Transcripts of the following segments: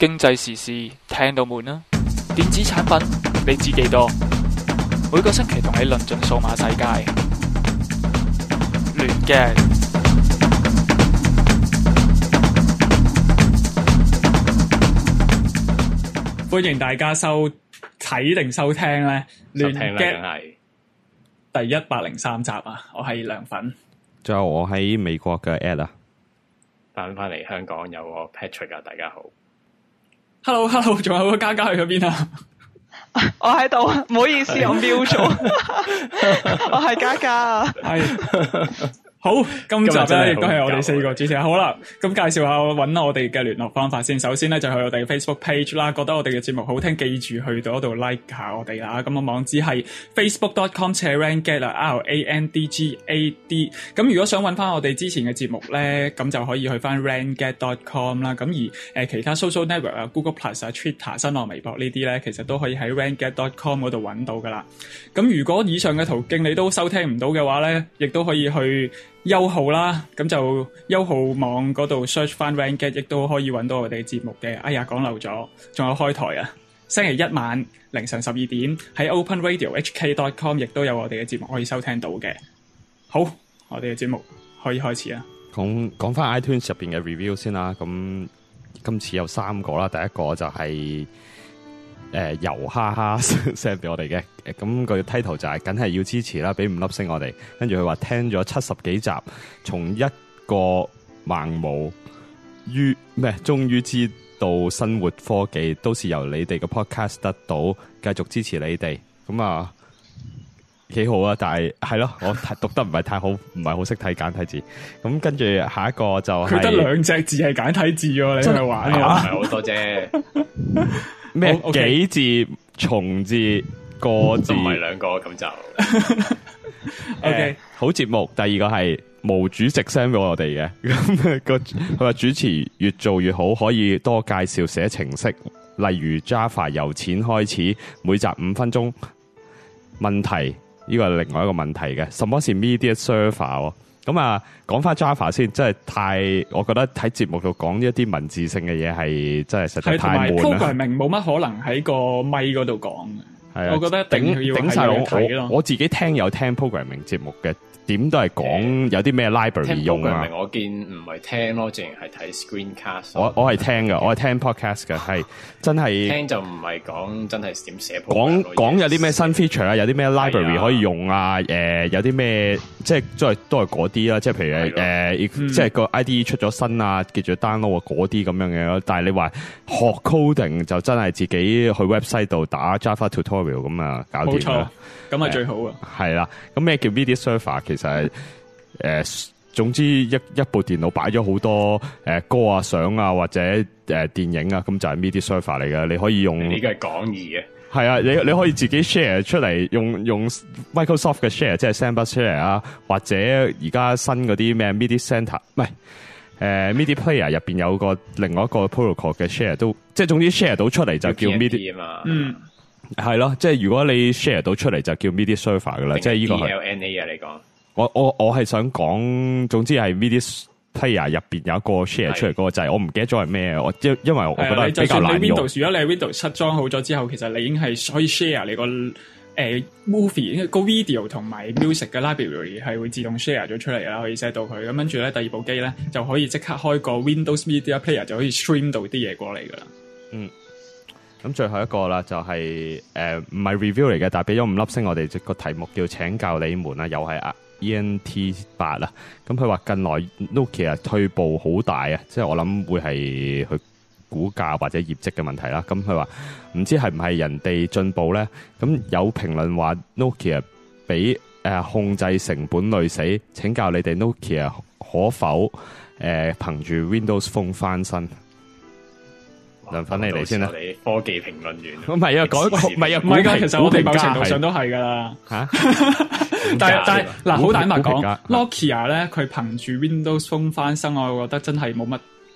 經濟時事聽到悶啦，電子產品你知幾多？每個星期同你論盡數碼世界，亂嘅。 歡迎大家收睇定收聽咧，亂嘅第103集啊！我係涼粉， 仲有我喺美國嘅 Ed 啊， 翻嚟香港有個 Patrick 啊，大家好。 Hello， 仲有個嘉嘉去咗邊啊？ 我喺度，唔好意思，我瞄咗。我係嘉嘉啊， 係。好，今集咧亦都係我哋4個主持人。好啦，咁介紹下搵我哋嘅聯絡方法先。首先咧就去我哋 Facebook page 啦，覺得我哋嘅節目好聽，記住去到嗰度 like 下我哋啦。咁個網址係 facebook.com/randgad RANDGAD。咁如果想搵翻我哋之前嘅節目咧，咁就可以去翻 randgad.com 啦。咁而其他 social network 啊 ，Google Plus 啊、Twitter、新浪微博呢啲咧，其實都可以喺 randgad.com 嗰度搵到噶啦。咁如果以上嘅途徑你都收聽唔到嘅話咧，亦都可以去優號啦，咁就優號網嗰度 search 翻 Rangad， 亦都可以揾到我哋節目嘅。哎呀，講漏咗，仲有開台啊！星期一晚凌晨12點喺 OpenRadioHK.com 亦都有我哋嘅節目可以收聽到嘅。好，我哋嘅節目可以開始啦。 講翻 iTunes 入邊嘅 review 先啦。咁今次有3個啦，第一個就係油哈哈 send 俾我哋嘅，咁個 title 就係梗係要支持啦，俾5粒星我哋。跟住佢話聽咗70幾集，從一個盲無於終於知道生活科技都是由你哋嘅 podcast 得到，繼續支持你哋。咁啊幾好啊，但係咯，我讀得唔係太好，唔係好識睇簡體字。咁跟住下一個就係佢得2隻字係簡體字喎，你係玩啊？ 唔係好多啫。 咩幾字、重字、個字， 唔係2個咁就。 OK， 好節目。第二個係毛主席 send 俾我哋嘅，咁佢話主持越做越好，可以多介紹寫程式，例如 Java 由淺開始，每集5分鐘。問題呢個係另外一個問題嘅，什麼是 media server？咁啊，講翻 Java 先，真係我覺得喺節目度講一啲文字性嘅嘢係真係實在太悶啦。 programming 冇乜可能喺個咪嗰度講嘅，我覺得頂晒我。 我自己有聽 programming 節目嘅，點都係講有啲咩 library 用啊。 我見唔係聽咯，淨係睇 screencast。 我係聽嘅，我係聽 podcast 嘅，係真係聽就唔係講真係點寫。 講有啲咩新 feature 啊，有啲咩 library 可以用啊，有啲咩即係都係嗰啲啦，即係譬如即係個 IDE 出咗新啊，記住 download 啊嗰啲咁樣嘅咯。但係你話學 coding 就真係自己去 website 度打 Java tutorial 咁啊，搞掂啦。 咁係最好啊。 係啦，咁咩叫 media server？其實係總之一部電腦擺咗好多歌啊、相啊或者電影啊，咁就係 media server 嚟嘅。你可以用呢個係講義嘅。係啊，你可以自己 share 出嚟，用 Microsoft 嘅 share， 即係 SandBus share 啊，或者而家新嗰啲咩 media center， 唔係media player 入邊有另外一個 protocol 嘅 share 都，即係總之 share 到出嚟就叫 media 嘛。 係咯，即係如果你 share 到出嚟就叫 media server 噶啦，即係呢個係 DLNA 啊，你講。 我係想講，總之係 media player 入邊有一個 share 出嚟嗰個掣，我唔記得咗係咩，因為我覺得比較難用。 Windows， 如果你係 Windows 7裝好咗之後，其實你已經係可以 share 你個movie 個 video 同埋 music 嘅 library 係會自動 share 咗出嚟啦，可以 set 到佢。咁跟住咧，第二部機咧就可以即刻開個 Windows Media Player 就可以 stream 到啲嘢過嚟噶啦。 咁最後一個啦，就係唔係 review 嚟嘅，但係俾咗5粒星我哋，個題目叫請教你們啦，又係ENT8啦。咁佢話近來 Nokia 退步好大啊，即係我諗會係佢股價或者業績嘅問題啦。咁佢話唔知係唔係人哋進步咧？咁有評論話 Nokia 俾控制成本累死，請教你哋 Nokia 可否憑住 Windows Phone 翻身？涼粉你嚟先啦， 你科技評論員。 唔係啊，唔係噶， 其實我哋某程度上都係噶啦。吓，但係嗱，好坦白講 ，Nokia 咧，佢憑住 Windows Phone 翻身，我覺得真係冇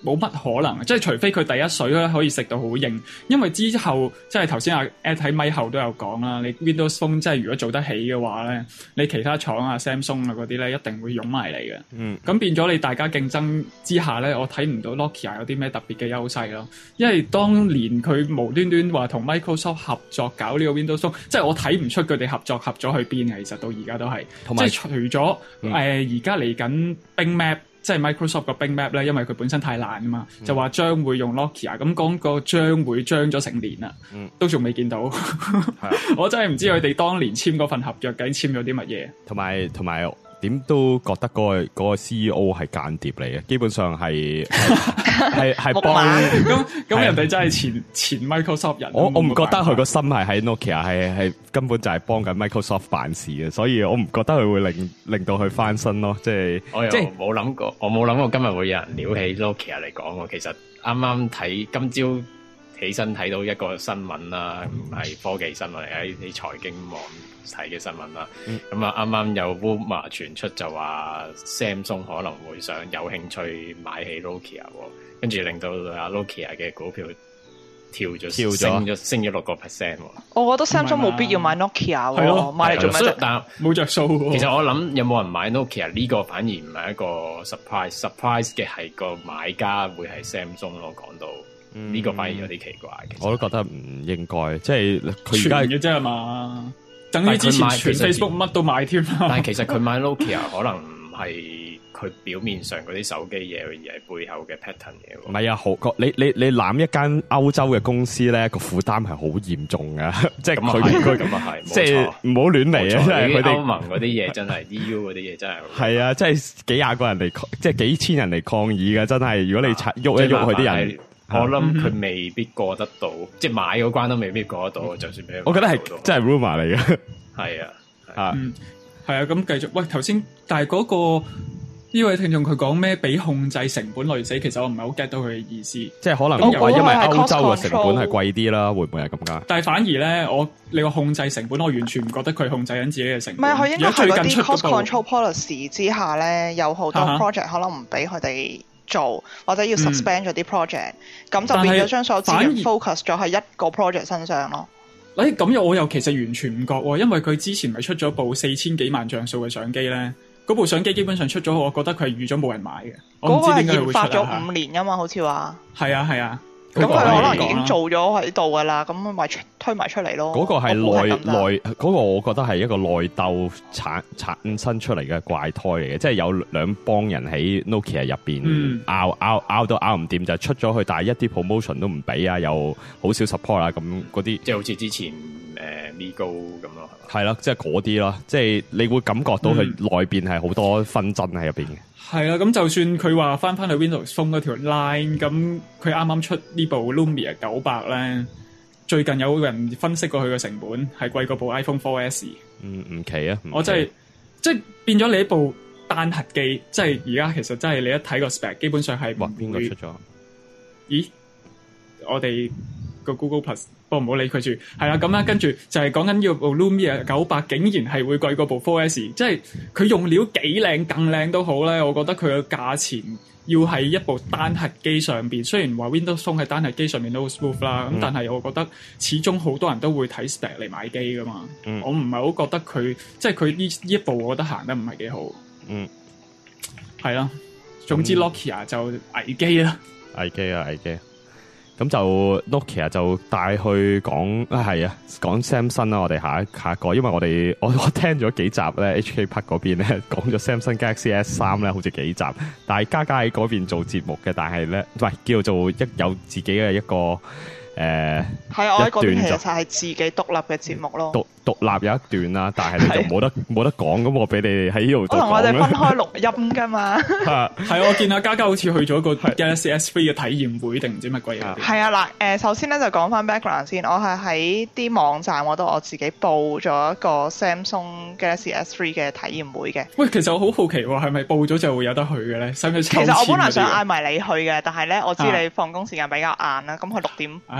冇乜可能，即係除非佢第一水咧可以食到好硬，因為之後即係頭先阿 Ed 喺咪後都有講啦，你 Windows Phone 即係如果做得起嘅話咧，你其他廠啊 Samsung 啊嗰啲咧一定會湧埋嚟嘅。咁變咗你大家競爭之下咧，我睇唔到 Nokia 有啲咩特別嘅優勢咯。因為當年佢無端端話同 Microsoft 合作搞呢個 Windows Phone，即係我睇唔出佢哋合咗去邊嘅，其實到而家都係。即係除咗而家嚟緊 Bing Map。即係 Microsoft 個 Bing Map 咧，因為佢本身太爛啊嘛，就話將會用 Nokia， 咁講個將會將咗成年啦，都仲未見到。我真係唔知佢哋當年簽嗰份合約究竟簽咗啲乜嘢。 同埋點都覺得嗰個 CEO 係間諜嚟嘅，基本上係幫咁人哋真係前 Microsoft 人。 我唔覺得佢個心係喺 Nokia， 係根本就係幫緊 Microsoft 辦事嘅，所以我唔覺得佢會令到佢翻身咯。即係我又冇諗過，我冇諗過今日會有人撩起 Nokia 嚟講喎。其實啱啱睇今朝起身睇到一個新聞啦，唔係科技新聞嚟，喺啲財經網睇嘅新聞啦。咁啊，啱啱有 rumor 傳出就話 Samsung 可能會想有興趣買起 Nokia， 跟住令到阿 Nokia 嘅股票跳咗升咗6%。 我覺得 Samsung 冇必要買 Nokia 喎，買嚟做咩啫？ 但冇着數喎。 其實我諗有冇人買 Nokia 呢個反而唔係一個 surprise 嘅係個買家會係 Samsung 咯。講到呢個反而有啲奇怪。 我都覺得唔應該，即係佢而家嘅啫嘛。等於之前全 Facebook 乜都買添。 但係其實佢買 Nokia 可能唔係佢表面上嗰啲手機嘢，而係背後嘅 pattern 嘢。 唔係啊，你攬一間歐洲嘅公司咧，個負擔係好嚴重噶，即係佢應該咁啊係，即係唔好亂嚟啊！即係佢哋歐盟嗰啲嘢真係 EU 嗰啲嘢真係係啊，即係幾廿個人嚟，即係幾千人嚟抗議嘅，真係。如果你喐一喐佢啲人。 我諗佢未必過得到，即係買嗰關都未必過得到，就算俾佢。 我覺得係真係 rumor 嚟嘅。 係啊， 係啊，咁繼續。喂，頭先但係嗰個呢位聽眾佢講咩？俾控制成本累死，其實我唔係好 get 到佢嘅意思。 即係可能因為歐洲嘅成本係貴啲啦，會唔會係咁㗎？ 但係反而咧，你話控制成本，我完全唔覺得佢控制緊自己嘅成本。 唔係，佢應該係嗰啲 cost control policy 之下咧，有好多 project 可能唔俾佢哋做，或者要 suspend 咗啲 project，咁就變咗將所有資源 focus 咗喺一個 project 身上咯。 咁我又其實完全唔覺喎，因為佢之前咪出咗部4000幾萬像素嘅相機咧，嗰部相機基本上出咗，我覺得佢係預咗冇人買嘅。嗰個係研發咗5年㗎嘛，好似話。係啊。咁佢可能已經做咗喺度噶啦，咁咪推埋出嚟咯。 嗰個係內嗰個，我覺得係一個內鬥產生出嚟嘅怪胎嚟嘅，即係有兩幫人喺 Nokia 入邊拗都拗唔掂，就出咗去，但係一啲 promotion 都唔俾啊，又好少 support 啦，咁嗰啲即係好似之前Migo 咁咯， 係啦，即係嗰啲咯，即係你會感覺到佢內邊係好多紛爭喺入邊嘅。 係啦，咁就算佢話翻去 Windows Phone 嗰條 line， 咁佢啱啱出呢部 Lumia 900咧，最近有人分析過佢嘅成本係貴過部 iPhone 4S。 唔奇啊！ 我真係即係變咗你一部單核機，即係而家其實真係你一睇個 spec， 基本上係邊個出咗？ 咦，我哋個 Google Plus。不過唔好理佢住，係啦咁啦，跟住就係講緊要部 Lumia 900竟然係會貴過部 4S， 即係佢用料幾靚更靚都好咧，我覺得佢嘅價錢要喺一部單核機上邊，雖然話 Windows Phone 喺單核機上面都好 smooth 啦，咁但係我覺得始終好多人都會睇 spec 嚟買機噶嘛，我唔係好覺得佢即係佢呢一步，我覺得行得唔係幾好，係啦，總之 Nokia 就危機啦， 危機。咁就 Nokia 就帶去講講 Samsung 啦，我哋下一個，因為我聽咗幾集咧 HK Park 嗰邊咧講咗 Samsung Galaxy S3 咧，好似幾集，但係嘉喺嗰邊做節目嘅，但係咧唔係叫做有自己嘅一個係我喺嗰邊其實係自己獨立嘅節目咯。獨立有一段啦，但係你就冇得講，咁我俾你喺呢度。可能我哋分開錄音噶嘛。 係我見阿嘉好似去咗個 Galaxy S3 嘅體驗會定唔知乜鬼嘢。 係啊嗱，首先咧就講翻 background 先，我係喺啲網站嗰度我自己報咗一個 Samsung Galaxy S3 嘅體驗會嘅。 喂，其實我好好奇喎，係咪報咗就會有得去嘅咧？使唔使抽籤？ 其實我本來想嗌埋你去嘅，但係咧我知你放工時間比較晏啦，咁佢6點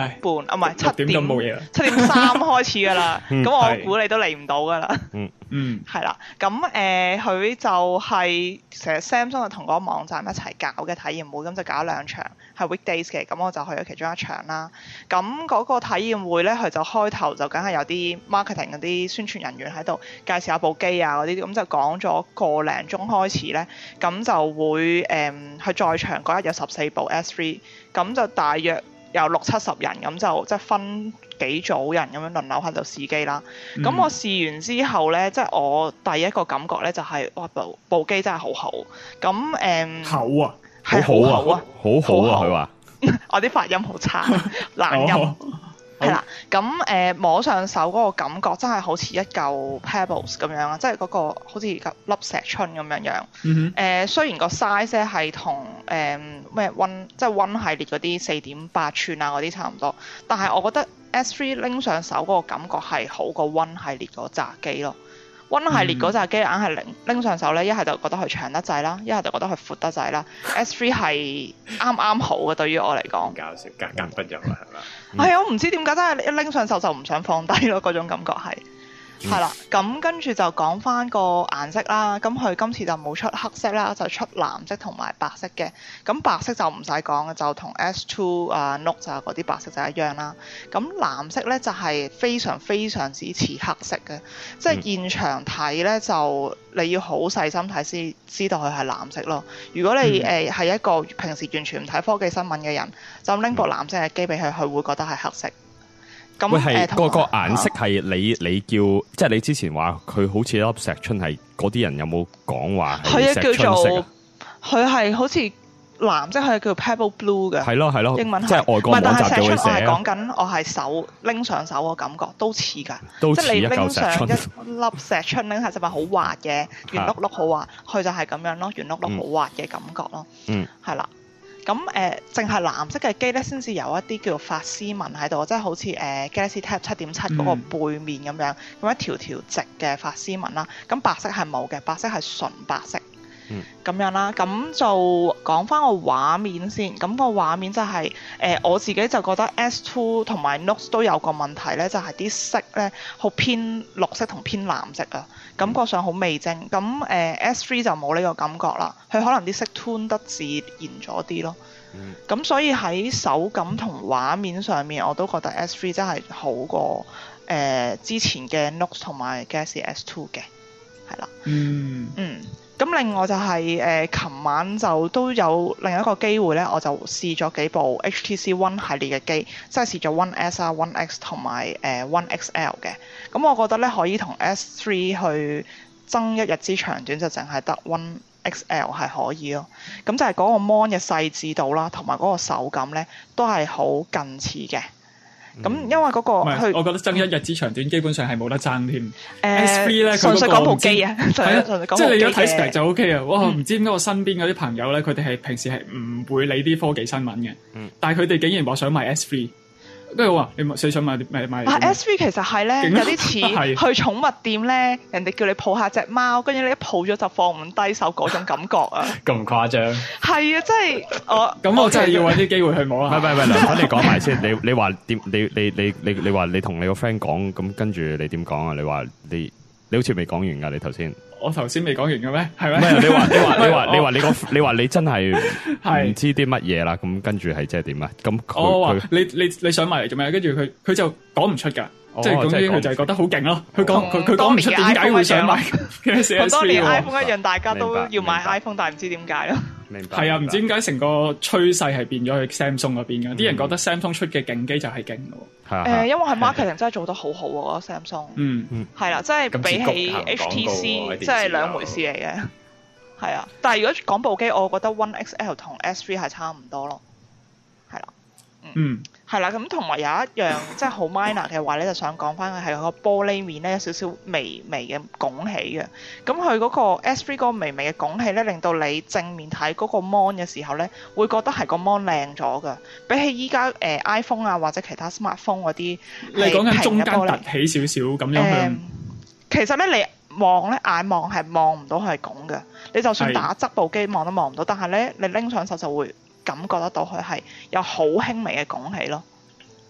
半啊，唔係7點咁冇嘢啦 ，7:3開始㗎啦。咁我估你都嚟唔到㗎啦。係啦。咁佢就係成日 Samsung 就同嗰個網站一齊搞嘅體驗會，咁就搞2場，係 weekdays 嘅。咁我就去咗其中1場啦。咁嗰個體驗會咧，佢就開頭就梗係有啲 marketing 嗰啲宣傳人員喺度介紹下部機啊嗰啲，咁就講咗個零鐘開始咧，咁就會佢在場嗰日有14部 S3，咁就大約有60-70人，咁就即係分幾組人咁樣輪流喺度試機啦。咁我試完之後咧，即係我第一個感覺咧就係哇部機真係好好。咁厚啊， 係好厚啊， 好好啊，佢話我啲發音好差，懶音。係啦，咁摸上手嗰個感覺真係好似一嚿 pebbles 咁樣啊，即係嗰個好似粒石春咁樣樣。雖然個 size 係同咩即係 One 系列嗰啲4.8寸啊嗰啲差唔多，但係我覺得 S3 拎上手嗰個感覺係好過 One 系列嗰扎機咯。One 系列嗰扎機硬係拎上手咧，一係就覺得佢長得滯啦，一係就覺得佢闊得滯啦。S3 係啱啱好嘅，對於我嚟講。 搞笑，格格不入啦，係嘛？ 係啊，我唔知點解真係一拎上手就唔想放低咯，嗰種感覺係。係啦，咁跟住就講翻個顏色啦。咁佢今次就冇出黑色啦，就出藍色同埋白色嘅。咁白色就唔使講嘅，就同 S2 Note 啊嗰啲白色就一樣啦。咁藍色咧就係非常非常之似黑色嘅，即係現場睇咧就你要好細心睇先知道佢係藍色咯。如果你係一個平時完全唔睇科技新聞嘅人，就拎部藍色嘅機俾佢，佢會覺得係黑色。 喂，係個顏色係你叫，即係你之前話佢好似粒石春，係嗰啲人有冇講話係石春色啊？ 佢係好似藍色，佢係叫 Pebble Blue 嘅。係咯， 英文係即係外國網站就會寫。 我係講緊我係手拎上手個感覺都似㗎， 即係你拎上一粒石春拎係實係好滑嘅，圓碌碌好滑，佢就係咁樣咯，圓碌碌好滑嘅感覺咯。係啦。咁淨係藍色嘅機咧，先至有一啲叫做發絲紋喺度，即係好似Galaxy Tab 7.7嗰個背面咁樣，咁一條條直嘅發絲紋啦。咁白色係冇嘅，白色係純白色。咁樣啦，咁就講翻個畫面先。咁個畫面就係我自己就覺得 S2 同埋 Note 都有個問題咧，就係啲色咧好偏綠色同偏藍色啊，感覺上好味精。咁S3 就冇呢個感覺啦，佢可能啲色 tune 得自然咗啲咯。咁所以喺手感同畫面上面，我都覺得 S3 真係好過之前嘅 Note 同埋 Galaxy S2 嘅，係啦。咁另外就係琴晚就都有另一個機會咧，我就試咗幾部 HTC One 系列嘅機，即係試咗 One S 啊、One X 同埋One XL 嘅。咁我覺得咧可以同 S3 去爭一日之長短，就淨係得 One XL 係可以咯。咁就係嗰個 mon 嘅細緻度啦，同埋嗰個手感咧，都係好近似嘅。咁因為嗰個我覺得爭一日之長短基本上係冇得爭添。S3 咧， 純粹講部機啊， 即係你一睇 spec 就 OK 啊！哇，唔知點解我身邊嗰啲朋友咧，佢哋係平時係唔會理啲科技新聞嘅，但係佢哋竟然話想買 S3。跟住我話你想買買 S3 其實係咧有啲似去寵物店咧，人哋叫你抱下隻貓，跟住你一抱咗就放唔低手嗰種感覺啊！ 咁誇張？ 係啊，即係我真係要揾啲機會去摸啦。 唔係，梁粉你講埋先。你話點？你話你同你個 friend 講，咁跟住你點講啊？你話你好似未講完㗎，你頭先。 我頭先未講完嘅咩？係咩？ 唔係你話你真係唔知啲乜嘢啦？咁跟住係即係點啊？咁我話你想買嚟做咩？跟住佢就講唔出㗎。即係總之佢就係覺得好勁咯。佢講唔出點解會想買嘅。 同當年 iPhone 一樣，大家都要買 iPhone，但係唔知點解咯。 明白。係啊，唔知點解成個趨勢係變咗去 Samsung 嗰邊嘅。啲人覺得 Samsung 出嘅勁機就係勁咯。 因為係 marketing 真係做得好好喎，Samsung。係啦，即係比起 HTC，即係兩回事嚟嘅。係啊，但係如果講部機，我覺得 One XL 同 S3 係差唔多咯。係啦。係啦，咁同埋有一樣即係好 minor 嘅話咧，就想講翻佢係個玻璃面咧有少少微微嘅拱起嘅。咁佢嗰個 S3 嗰個微微嘅拱起咧，令到你正面睇嗰個 mon 嘅時候咧，會覺得係個 mon 靚咗㗎。比起依家iPhone 啊或者其他 smartphone 嗰啲， 你講緊中間凸起少少咁樣其實咧你望咧眼望係望唔到佢係拱嘅。你就算打側部機望都望唔到，但係咧你拎上手就會感覺得到佢係有好輕微嘅拱起咯。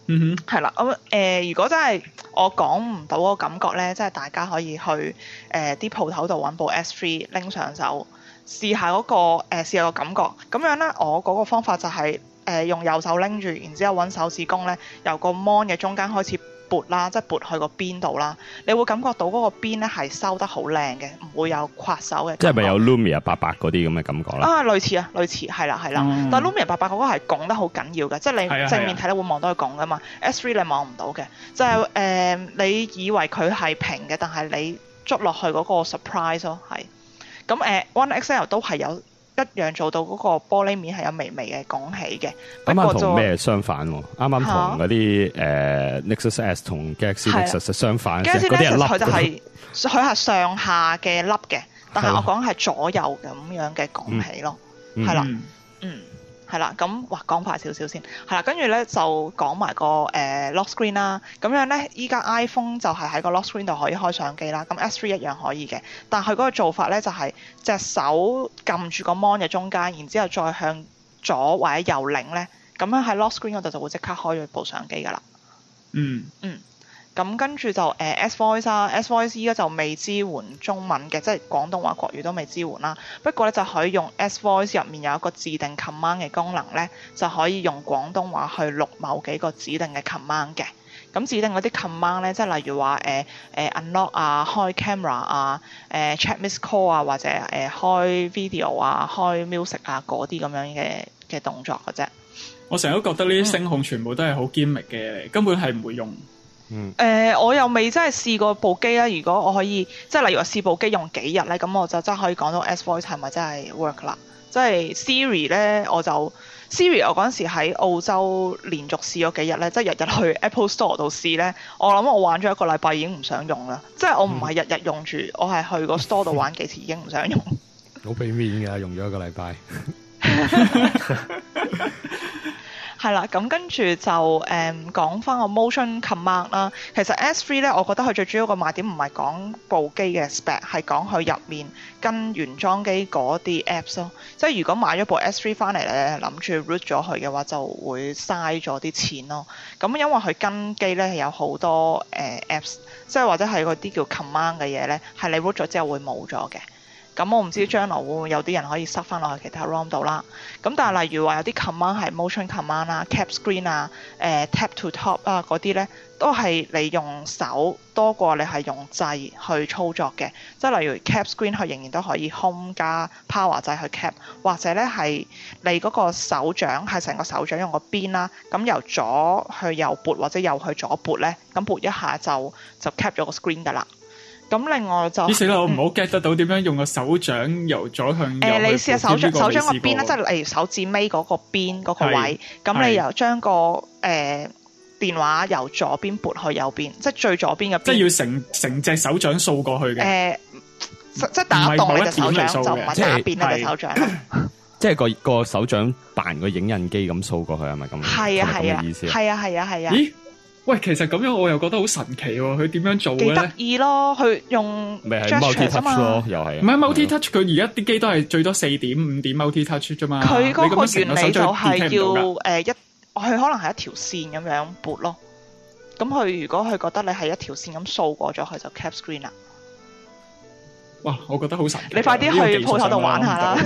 係啦，咁如果真係我講唔到個感覺咧，即係大家可以去啲鋪頭度揾部 S3 拎上手，試下嗰個試下個感覺。咁樣咧，我嗰個方法就係用右手拎住，然之後揾手指公咧，由個 mon 嘅中間開始撥啦，即係撥去個邊度啦。你會感覺到嗰個邊咧係收得好靚嘅，唔會有刮手嘅。 即係咪有 Lumia 88嗰啲咁嘅感覺啦？ 啊，類似係啦。但係 Lumia 88嗰個係拱得好緊要嘅，即係你正面睇咧會望到佢拱噶嘛。S3 你望唔到嘅，就係你以為佢係平嘅，但係你捉落去嗰個 surprise 咯，係。咁One XL 都係有一樣做到嗰個玻璃面係有微微嘅拱起嘅。 啱啱同咩相反喎？啱啱同嗰啲Nexus S 同 Galaxy Nexus 相反，嗰啲係凹嘅。佢係上下嘅凹嘅，但係我講係左右咁樣嘅拱起咯，係啦，係啦，咁講快少少先，係啦，跟住咧就講埋個lock screen 啦，咁樣咧依家 iPhone 就係喺個 lock screen 度可以開相機啦，咁 S3 一樣可以嘅，但係佢嗰個做法咧就係隻手撳住個 mon 嘅中間，然之後再向左或者右擰咧，咁樣喺 lock screen 嗰度就會即刻開咗部相機噶啦。咁跟住就S Voice 啦，S Voice 依家就未支援中文嘅，即係廣東話國語都未支援啦。不過咧就可以用 S Voice 入面有一個自定 command 嘅功能咧，就可以用廣東話去錄某幾個指定嘅 command 嘅。咁指定嗰啲 command 咧，即係例如話unlock 啊、開 camera 啊、check miss call 啊，或者開 video 啊、開 music 啊嗰啲咁樣嘅動作嘅啫。 我成日都覺得呢啲聲控全部都係好堅密嘅，根本係唔會用。 我又未真係試過部機啦。如果我可以，即係例如話試部機用幾日咧，咁我就真係可以講到 S Voice 係咪真係 work 啦。即係 Siri 咧，Siri 我嗰陣時喺澳洲連續試咗幾日咧，即係日日去 Apple Store 度試咧。我諗我玩咗1個禮拜已經唔想用啦。即係我唔係日日用住，我係去個 store 度玩幾次已經唔想用。 好俾面㗎，用咗1個禮拜。 係啦，咁跟住就講翻個 motion command 啦。其實 S3 咧，我覺得佢最主要個賣點唔係講部機嘅 spec， 係講佢入面跟原裝機嗰啲 apps 咯。即係如果買咗部 S3 翻嚟咧，諗住 root 咗佢嘅話，就會嘥咗啲錢咯。咁因為佢跟機咧係有好多apps， 即係或者係嗰啲叫 command 嘅嘢咧，係你 root 咗之後會冇咗嘅。咁我唔知將來會唔會有啲人可以塞翻落去其他 ROM 度啦。咁但係例如話有啲 command 係 motion command 啦、cap screen 啊、tap to top 啊嗰啲咧，都係你用手多過你係用掣去操作嘅。即係例如 cap screen 佢仍然都可以 home 加 power 掣去 cap， 或者咧係你嗰個手掌係成個手掌用個邊啦，咁由左去右撥或者右去左撥咧，咁撥一下就 cap 咗個 screen 㗎啦。咁另外就死啦！我唔好 get 得到點樣用個手掌由左向右。 你試下手掌個邊啦，即係例如手指尾嗰個邊嗰個位，咁你又將個電話由左邊撥去右邊，即係最左邊嘅邊。即係要成隻手掌掃過去嘅。 即係打動你隻手掌，就唔係打扁你隻手掌。 即係個手掌扮個影印機咁掃過去係咪咁？係啊係啊， 係啊係啊係啊。 咦？喂，其實咁樣我又覺得好神奇喎！佢點樣做嘅咧？幾得意咯！佢用 multi touch 咯，又係。 唔係 multi touch，佢而家啲機都係最多4.5點 multi touch 啫嘛。 佢嗰個原理就係要佢可能係一條線咁樣撥咯。咁佢如果佢覺得你係一條線咁掃過咗，佢就 cap screen 啦。 哇！我覺得好神奇。 你快啲去鋪頭度玩下啦！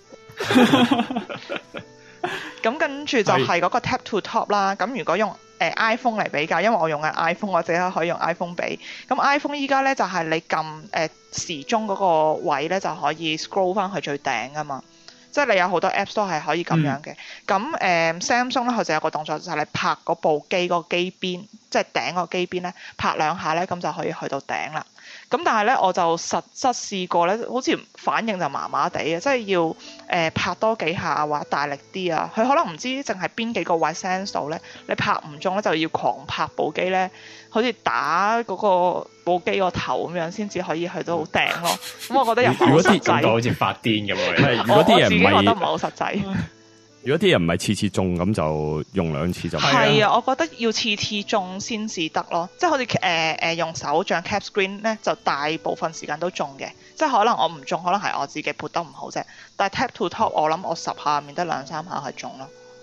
咁跟住就係嗰個 tap to top 啦。咁如果用iPhone 嚟比較，因為我用緊 iPhone，或者可以用 iPhone 比。咁 iPhone 依家咧就係你撳時鐘嗰個位咧就可以 scroll 翻去最頂啊嘛。即係你有好多 apps 都係可以咁樣嘅。咁Samsung 咧佢就有個動作就係你拍嗰部機嗰個機邊，即係頂個機邊咧拍2下咧，咁就可以去到頂啦。咁但係咧我就實質試過咧，好似反應就麻麻地嘅，即係要拍多幾下或者大力啲啊。佢可能唔知淨係邊幾個位 sense 到咧，你拍唔中咧就要狂拍部機咧，好似打嗰個部機個頭咁樣先至可以去到頂咯。咁我覺得又唔係好實際， 好似發癲咁喎。 我自己覺得唔係好實際。 如果啲人唔係次次中咁，就用2次就係啊！我覺得要次次中先至得咯，即係好似用手掌 cap screen 咧，就大部分時間都中嘅。即係可能我唔中，可能係我自己撥得唔好啫。但係 tap to top，我諗我10下面得2-3下係中咯。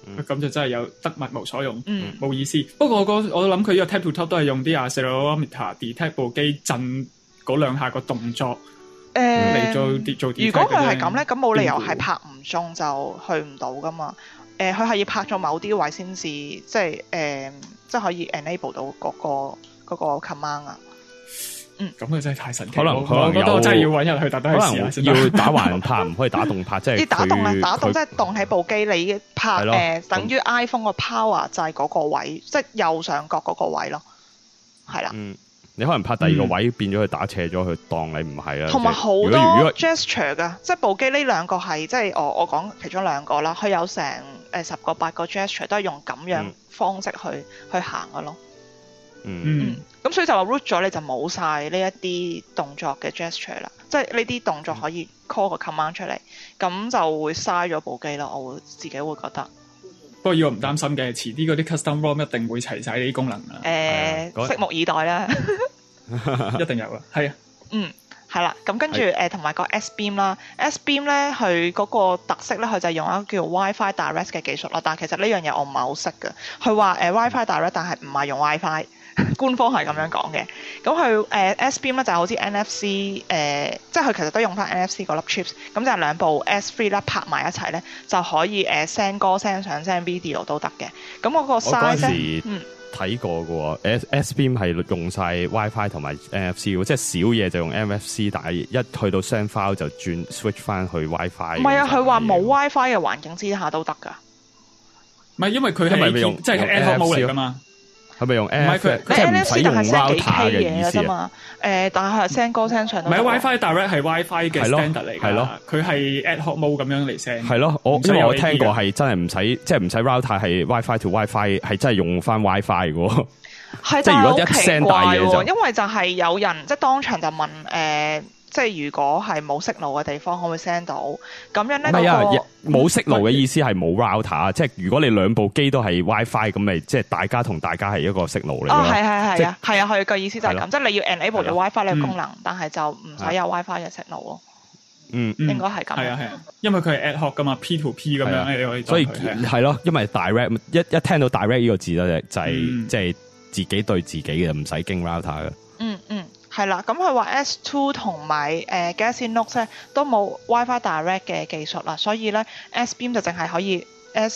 咁就真係有得物無所用，冇意思。不過我諗佢呢個 tap to top 都係用啲 accelerometer detect 部機震嗰兩下個動作嚟做 detect。 如果佢係咁咧，咁冇理由係拍唔中就去唔到噶嘛。佢係要拍咗某啲位先至，即係可以 enable 到嗰個 command 啊。 咁佢真係太神奇。 可能我覺得我真係要揾人去特登去試下先。 要打橫拍，唔可以打動拍，即係打動即係動起部機，你拍等於 iPhone 個 power 就係嗰個位，即係右上角嗰個位咯，係啦。 你可能拍第二個位變咗佢打斜咗，佢當你唔係啦。 同埋好多 gesture 㗎，即係部機呢兩個係即係我講其中兩個啦，佢有成10個8個 gesture 都係用咁樣方式去行嘅咯。咁所以就話 root 咗你就冇晒呢一啲動作嘅 gesture 啦，即係呢啲動作可以 call 個 command 出嚟，咁就會嘥咗部機咯。我自己會覺得。 不過要我唔擔心嘅，遲啲嗰啲 custom ROM 一定會齊晒呢啲功能啦。 拭目以待啦。 一定有啊，係啊。 係啦，咁跟住同埋個 S-Beam 啦 ，S-Beam 咧佢嗰個特色咧，佢就係用一個叫 WiFi Direct 嘅技術啦。但係其實呢樣嘢我唔係好識嘅。佢話WiFi Direct，但係唔係用 WiFi。官方係咁樣講嘅，咁佢S-Beam 咧就好似 NFC 即係佢其實都用翻 NFC 嗰粒 chips，咁就係兩部 S3 咧拍埋一齊咧就可以send 歌、send 相、send video 都得嘅。咁嗰個 size 咧， 睇過嘅喎，S-Beam 係用晒 WiFi 同埋 NFC 嘅，即係少嘢就用 NFC， 但係一去到 send file 就轉 switch 翻去 WiFi。唔係啊， 佢話冇 WiFi 嘅環境之下都得㗎。 唔係因為佢係用即係 Ad-Hoc mode 嚟㗎嘛。 係咪用 NFC？ 即係唔使用 router 嘅意思嘛？但係 send 歌 send 相都唔係 WiFi Direct 係 WiFi 嘅 standard 嚟㗎。係咯，佢係 Ad-Hoc mode 咁樣嚟 send。係咯，因為我聽過係真係唔使，即係唔使 router 係 WiFi to WiFi 係真係用翻 WiFi 嘅。 係， 即係如果一 send 大嘢就， 因為就係有人即係當場就問即係如果係冇息路嘅地方，可唔可以 send 到？咁樣咧， 冇息路嘅意思係冇 router，即係如果你兩部機都係 WiFi，咁咪即係大家同大家係一個息路嚟。 係啊，佢嘅意思就係咁，即係你要 enable 咗 WiFi 呢個功能，但係就唔使有 WiFi 嘅息路咯。應該係咁。係啊， 因為佢係 ad-hoc 噶嘛 ，P to P 咁樣你可以。 所以係咯，因為 direct 一聽到 direct 呢個字咧，就係即係自己對自己嘅，唔使經 router 嘅。 係啦，咁佢話 S2 同埋Galaxy Note 咧都冇 WiFi Direct 嘅技術啦，所以咧 S-Beam 就淨係可以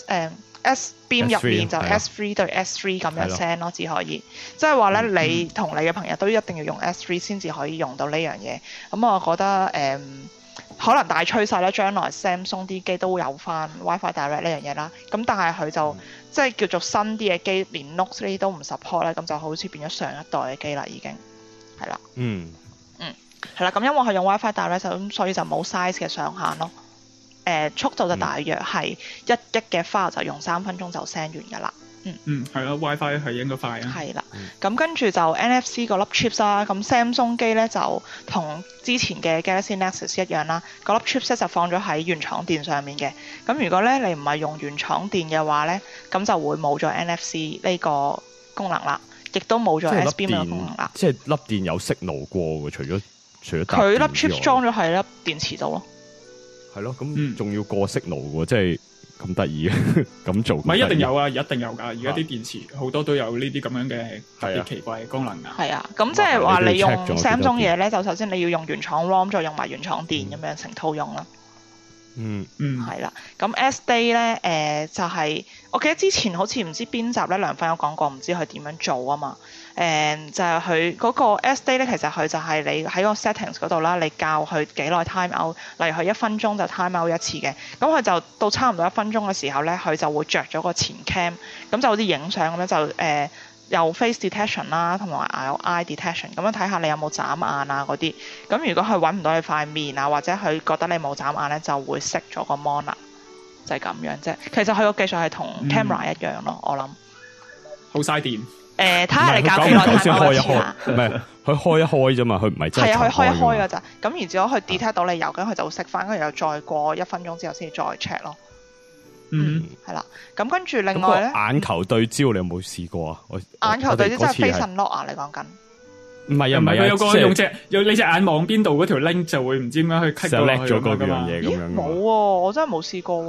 S-Beam 入面就 S3 對 S3 咁樣 send 咯，只可以。即係話咧，你同你嘅朋友都一定要用 S3 先至可以用到呢樣嘢。咁我覺得可能大趨勢咧，將來 Samsung 啲機都有翻 WiFi Direct 呢樣嘢啦。咁但係佢就即係叫做新啲嘅機，連 Note 呢啲都唔 support 咧，咁就好似變咗上一代嘅機啦，已經。係啦，係啦，咁因為係用 WiFi Direct 咁，所以就冇 size 嘅上限咯。速度就大約係1 GB 嘅 file 就用3分鐘就 send 完噶啦。 係咯 ，WiFi 係應該快啊。 係啦，咁跟住就 NFC 個粒 chips 啦，咁 Samsung 機咧就同之前嘅 Galaxy Nexus 一樣啦，嗰粒 chips 就放咗喺原廠電上面嘅。咁如果咧你唔係用原廠電嘅話咧，咁就會冇咗 NFC 呢個功能啦。亦都冇咗 S-Beam 嘅功能啦。即係粒電有signal過喎，除咗佢粒 chip 裝咗喺粒電池度咯。 係咯，咁仲要過signal喎，即係咁得意咁做。唔係一定有啊，一定有㗎。而家啲電池好多都有呢啲咁樣嘅特別奇怪嘅功能啊。 係啊，咁即係話你用 Samsung 嘢咧，就首先你要用原廠 ROM， 再用埋原廠電咁樣成套用啦。係啦，咁 S-Day 咧，就係我記得之前好似唔知邊集咧，梁輝有講過，唔知佢點樣做啊嘛。就係佢嗰個 S-Day 咧，其實佢就係你喺個 settings 嗰度啦，你教佢幾耐 time out，例如佢1分鐘就 time out 一次嘅，咁佢就到差唔多1分鐘嘅時候咧，佢就會着咗個前 cam， 咁就好似影相咁樣就有 face detection 啦，同埋有 eye detection， 咁樣睇下你有冇眨眼啊嗰啲。咁如果佢揾唔到你塊面啊，或者佢覺得你冇眨眼咧，就會熄咗個 mon 啦，就係咁樣啫。其實佢個技術係同 camera 一樣咯，我諗。 好嘥電。 睇下你教幾耐先開一開，唔係佢開一開啫嘛，佢唔係真係。係啊， 佢開一開㗎咋。咁然之後佢 detect 到你有，咁佢就會熄翻，跟住又再過1分鐘之後先再 check 咯。係啦，咁跟住另外咧， 眼球對焦你有冇試過啊？ 眼球對焦真係非神 lock 啊！你講緊？ 唔係啊，唔係佢有個用你隻眼望邊度嗰條 link 就會唔知點樣去 cut 咗嗰樣嘢咁樣。 冇喎，我真係冇試過喎。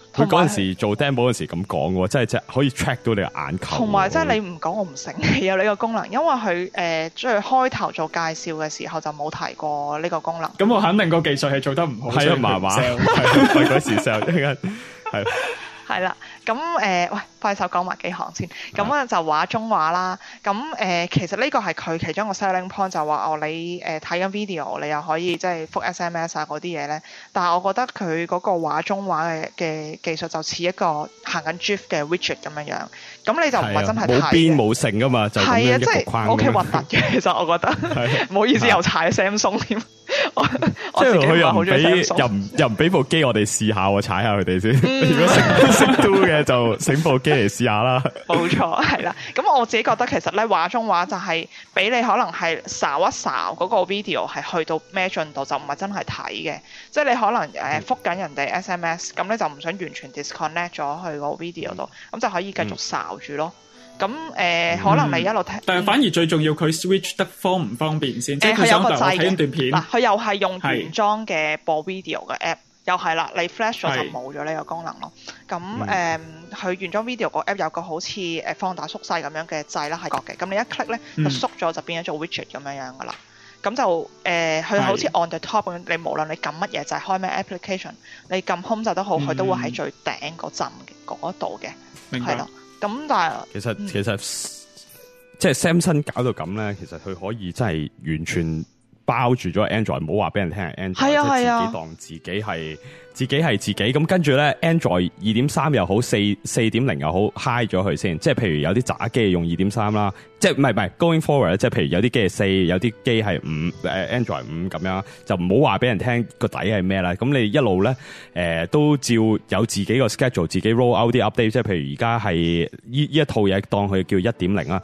佢嗰陣時做 demo 嗰陣時咁講喎，即係可以 track 到你嘅眼球。 同埋即係你唔講我唔醒起有呢個功能，因為佢最開頭做介紹嘅時候就冇提過呢個功能。 咁我肯定個技術係做得唔好， 係啊，麻麻，係嗰時 sell 係。 係啦，咁喂，快手講埋幾行先。咁啊就畫中畫啦。咁其實呢個係佢其中一個 selling point，就話你睇緊 video，你又可以即係覆 SMS 啊嗰啲嘢咧。但係我覺得佢嗰個畫中畫嘅技術就似一個行緊 GIF 嘅 widget 咁樣樣。咁你就唔係真係睇冇邊冇性噶嘛，就咁樣一個框。 係啊，即係 OK 核突嘅，其實我覺得。唔好意思，又踩 Samsung 添。 即係佢又唔俾部機我哋試下喎，踩下佢哋先。如果識 do 嘅就整部機嚟試下啦。 冇錯，係啦。咁我自己覺得其實咧畫中畫就係俾你可能係睄一睄嗰個 video 係去到咩進度，就唔係真係睇嘅。即係你可能覆緊人哋 SMS，咁你就唔想完全 disconnect 咗去個 video 度，咁就可以繼續睄住咯。咁可能你一路聽， 但係反而最重要佢 switch 得方唔方便先，即係佢想我睇一段片。 嗱，佢又係用原裝嘅播 video 嘅 app，又係啦，你 flash 咗就冇咗呢個功能咯。咁佢原裝 video 個 app 有個好似放大縮細咁樣嘅掣啦，喺角嘅。咁你一 click 咧，就縮咗就變咗做 widget 咁樣噶啦。咁就佢好似 on the top 咁，你無論你撳乜嘢就係開咩 application， 你撳 home 就都好，佢都會喺最頂嗰陣嗰度嘅，係咯。咁但係其實即係 Samsung 搞到咁咧，其實佢可以真係完全包住咗 Android， 唔好話俾人聽係 Android，即係自己當自己係自己。咁跟住咧 Android 2.3 又好4.0又好 high 咗佢先，即係譬如有啲渣機用 2.3 啦，即係唔係 going forward， 即係譬如有啲機係4，有啲機係5，Android 5咁樣，就唔好話俾人聽個底係咩啦。咁你一路咧都照有自己個 schedule， 自己 roll out 啲 update， 即係譬如而家係呢一套嘢當佢叫 1.0 啦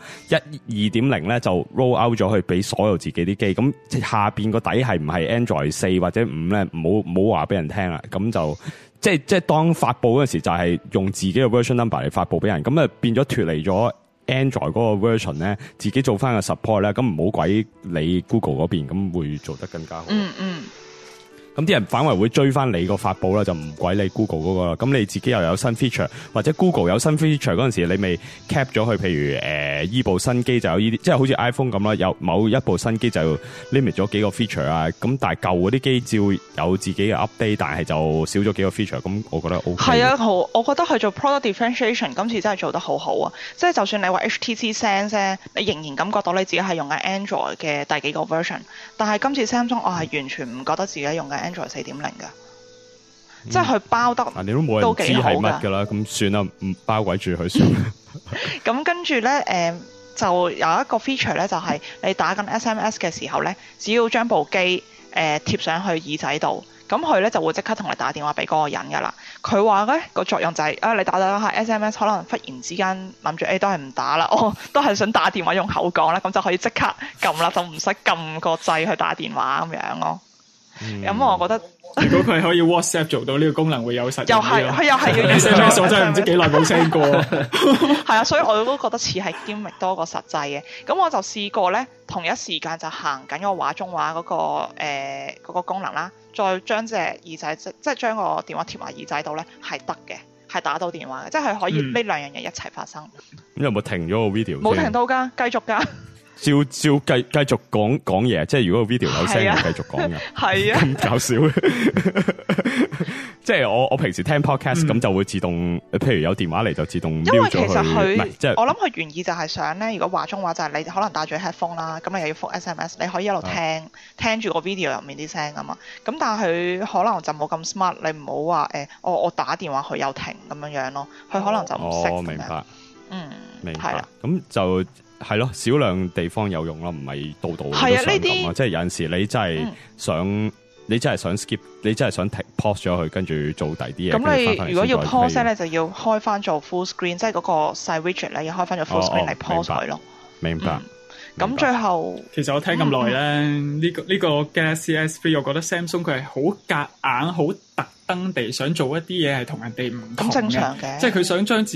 ，2.0 咧就 roll out 咗去俾所有自己啲機。咁下邊個底係唔係 Android 4或者5咧？唔好話俾人聽啦。咁就即係當發佈嗰時就係用自己嘅 version number 嚟發佈俾人，咁啊變咗脫離咗 Android 嗰個 version 咧，自己做翻個 support 咧，咁唔好鬼理 Google 嗰邊，咁會做得更加好。咁啲人反為會追翻你個發佈啦，就唔鬼理 Google 嗰個啦。咁你自己又有新 feature， 或者 Google 有新 feature 嗰陣時，你咪 cap 咗佢。譬如依部新機就有呢啲，即係好似 iPhone 咁啦，有某一部新機就 limit 咗幾個 feature 啊。咁但係舊嗰啲機照有自己嘅 update， 但係就少咗幾個 feature。咁我覺得 OK。 係啊，好，我覺得佢做 product differentiation 今次真係做得好好啊！即係就算你話 HTC Sense 咧，你仍然感覺到你自己係用緊 Android 嘅第幾個 version， 但係今次 Samsung 我係完全唔覺得自己用緊Android 4.0嘅，即係佢包得你都冇人知係乜㗎啦，咁算啦，唔包鬼住佢算。 咁跟住咧，就有一個 feature 咧，就係你打緊 SMS 嘅時候咧，只要將部機貼上去耳仔度，咁佢咧就會即刻同你打電話俾嗰個人㗎啦。佢話咧個作用就係你打下 SMS， 可能忽然之間諗住都係唔打啦，都係想打電話用口講啦，咁就可以即刻撳啦，就唔使撳個掣去打電話咁樣咯。咁我覺得， 如果佢可以 WhatsApp 做到呢個功能，會有實用啲咯。 佢又係要 SMS， 我真係唔知幾耐冇 send 過。 係啊，所以我都覺得似係 gimmick 多過實際嘅。咁我就試過咧，同一時間就行緊個畫中畫嗰個功能啦，再將隻耳仔即係將個電話貼埋耳仔度咧，係得嘅，係打到電話嘅，即係可以呢兩樣嘢一齊發生。 咁有冇停咗個 video？ 冇停到㗎，繼續㗎。 照繼續講嘢，即係如果個 video 有聲，就繼續講嘅。係啊，咁搞笑嘅。即係我平時聽 podcast 咁就會自動，譬如有電話嚟就自動 mute 咗佢。 因為其實佢， 即係我諗佢原意就係想咧，如果畫中畫就係你可能帶住 headphone 啦，咁你又要覆 SMS， 你可以一路聽住個 video 入面啲聲啊嘛。咁但係佢可能就冇咁 smart， 你唔好話我打電話佢又停咁樣樣咯。佢可能就唔識。 明白。明白。 係啦。 咁就。係咯，少量地方有用咯，唔係度度都想咁啊！即係有陣時你真係想，你真係想 skip， 你真係想停 pause 咗佢，跟住做第啲嘢。咁你如果要 pause 咧，就要開翻做 full screen， 即係嗰個細 widget 咧，要開翻做 full screen 嚟 pause 佢咯。 明白。 咁最後， 其實我聽咁耐咧，呢個 Galaxy S3， 我覺得 Samsung 佢係好夾硬、好特登地想做一啲嘢係同人哋唔同嘅。 咁正常嘅， 即係佢想將自己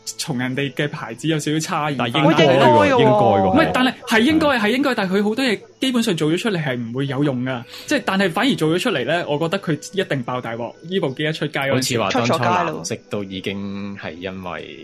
從人哋嘅牌子有少少差異。 但係應該喎， 唔係，但係應該，但係佢好多嘢基本上做咗出嚟係唔會有用噶，即係但係反而做咗出嚟咧，我覺得佢一定爆大鑊。呢部機一出街嗰陣， 好似話當初藍咯， 色都已經係因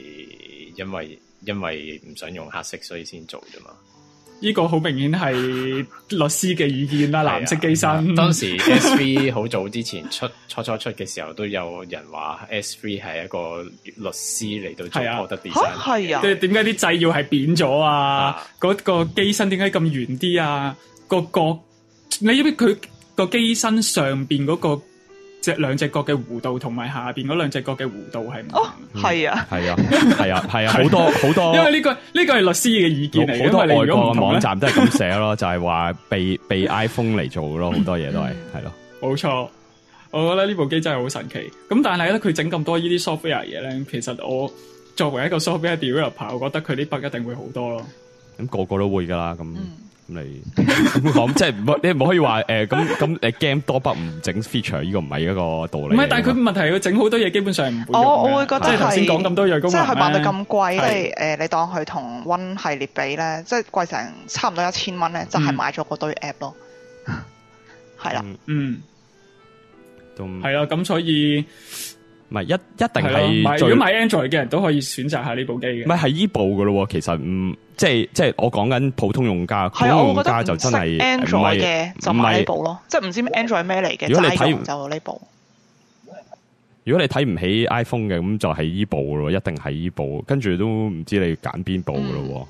為唔想用黑色，所以先做啫嘛。 呢個好明顯係律師嘅意見啦，藍色機身。 當時 S3 好早之前初出嘅時候，都有人話 S3 係一個律師嚟到做 product design。 係啊， 即係點解啲掣要係扁咗啊？嗰個機身點解咁圓啲啊？個角，你知唔知佢個機身上邊嗰個兩隻角嘅弧度同埋下邊嗰兩隻角嘅弧度係唔同？ 係啊， 係啊，好多。因為呢個係律師嘅意見嚟， 好多外國網站都係咁寫咯，就係話被 iPhone 嚟做咯，好多嘢都係咯。 冇錯，我覺得呢部機真係好神奇。咁但係咧，佢整咁多呢啲 software 嘢咧，其實我作為一個 software developer，我覺得佢啲 bug 一定會好多咯。 咁個個都會㗎啦，咁。你咁講，即係你唔可以話咁 game 多筆唔整 feature，呢個唔係一個道理。 唔係，但係佢問題佢整好多嘢，基本上唔會用。 我會覺得即係頭先講咁多樣功能， 即係佢賣到咁貴，你當佢同 One 系列比咧，即係貴成差唔多1000蚊咧，就係買咗嗰堆 app 咯。係啦， 係啦，咁所以。 唔係一定係， 如果買 Android 嘅人都可以選擇下呢部機嘅。 唔係依部噶咯，其實即係我講緊普通用家，普通用家就真係 Android 嘅就買呢部咯，即係唔知 Android 咩嚟嘅， 如果你睇就呢部。 如果你睇唔起 iPhone 嘅，咁就係依部咯，一定係依部，跟住都唔知你揀邊部噶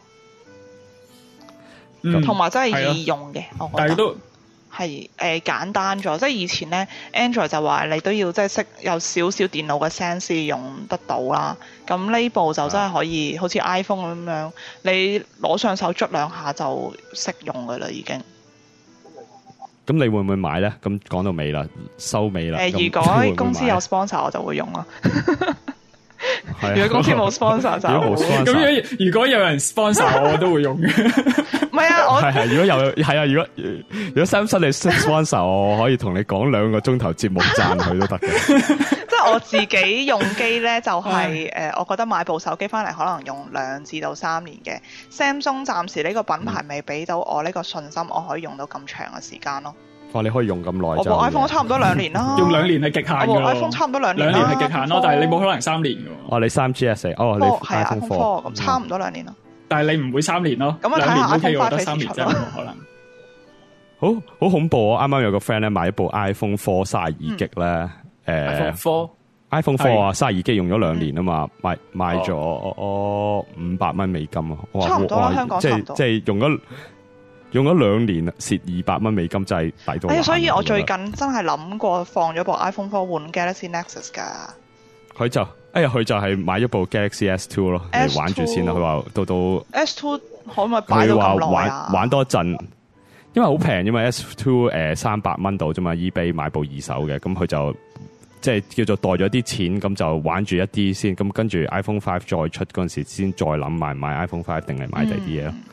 咯。 同埋真係易用嘅，我覺得。 但係都係簡單咗，即係以前咧 Android 就話你都要即係識有少少電腦嘅 sense 用得到啦。咁呢部就真係可以好似 iPhone 咁樣，你攞上手捽兩下就識用噶啦，已經。 咁你會唔會買咧？咁講到尾啦，收尾啦。 如果公司有 sponsor 我就會用咯。如果公司冇 sponsor 就咁。如果有人 sponsor 我都會用嘅。 唔係啊，我係如果有係啊，如果Samsung你 sponsor 我可以同你講2個鐘頭節目讚佢都得嘅。 即係我自己用機咧，就係我覺得買部手機翻嚟可能用2至到3年嘅。Samsung 暫時呢個品牌未俾到我呢個信心，我可以用到咁長嘅時間咯。 哇！你可以用咁耐， 我部 iPhone 差唔多2年啦。 用2年係極限㗎。 我部 iPhone 差唔多2年。2 年係極限咯，但係你冇可能3年㗎。 哦，你 3GS 你 iPhone 4咁差唔多2年咯。 但係你唔會3年咯。 咁啊，睇下 iPhone 5 得3年真係冇可能。 好恐怖啊！啱啱有個 friend 咧買一部 iPhone 4 32G 咧，iPhone 4啊32G 用咗2年啊嘛，賣咗$500美金啊！ 差唔多啦，香港差唔多。 即係用咗2年，蝕$200美金，真係抵到。 所以我最近真係諗過放咗部 iPhone 4換 Galaxy Nexus 噶。佢就係買咗部 Galaxy S2 咯，嚟玩住先啦。佢話到 S2 可唔可以擺到咁耐啊？ 玩多陣，因為好平，因為 S2 300蚊到啫嘛 ，eBay 買部二手嘅，咁佢就即係叫做袋咗啲錢，咁就玩住一啲先，咁跟住 iPhone 5再出嗰陣時，先再諗買唔買 iPhone 5定係買第啲嘢咯。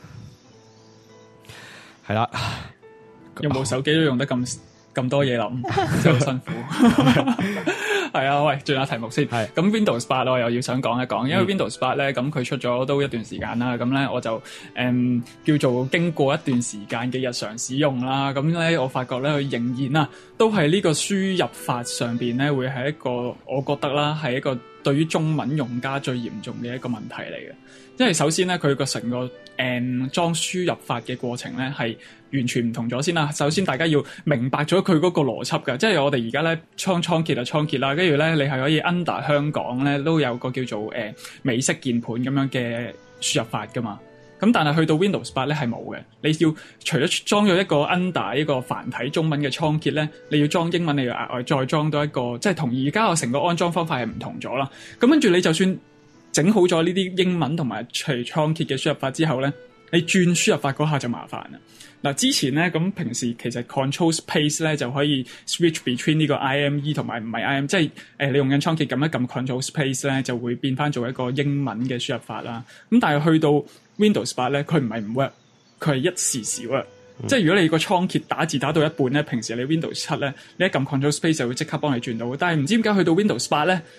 係啦， 用部手機都用得咁多嘢諗，真係好辛苦。係啊，喂，轉下題目先。係咁 Windows 8我又要想講一講，因為 Windows 8咧，咁佢出咗都一段時間啦，咁咧我就叫做經過一段時間嘅日常使用啦，咁咧我發覺咧佢仍然都係呢個輸入法上邊咧會係一個我覺得啦係一個對於中文用家最嚴重嘅一個問題嚟嘅。因為首先咧，佢個成個裝輸入法嘅過程咧係完全唔同咗先啦。首先大家要明白咗佢嗰個邏輯㗎，即係我哋而家咧倉頡啦，跟住咧你係可以 under 香港咧都有個叫做美式鍵盤咁樣嘅輸入法噶嘛。咁但係去到 Windows 8咧係冇嘅，你要除咗裝咗一個 under 一個繁體中文嘅倉頡咧，你要裝英文，你要額外再裝多一個，即係同而家我成個安裝方法係唔同咗啦。咁跟住你就算整好咗呢啲英文同埋除倉頡嘅輸入法之後咧，你轉輸入法嗰下就麻煩啦。嗱，之前咧咁平時其實 Control Space 咧就可以 switch between 呢個 IME 同埋唔係 IME， 即係你用緊倉頡撳一撳 Control Space 咧就會變翻做一個英文嘅輸入法啦。咁但係去到 Windows 8咧，佢唔係唔 work，佢係一時時 work。即係如果你個倉頡打字打到一半咧，平時你 Windows 7咧，你一撳 Control Space 就會即刻幫你轉到。但係唔知點解去到 Windows 8咧，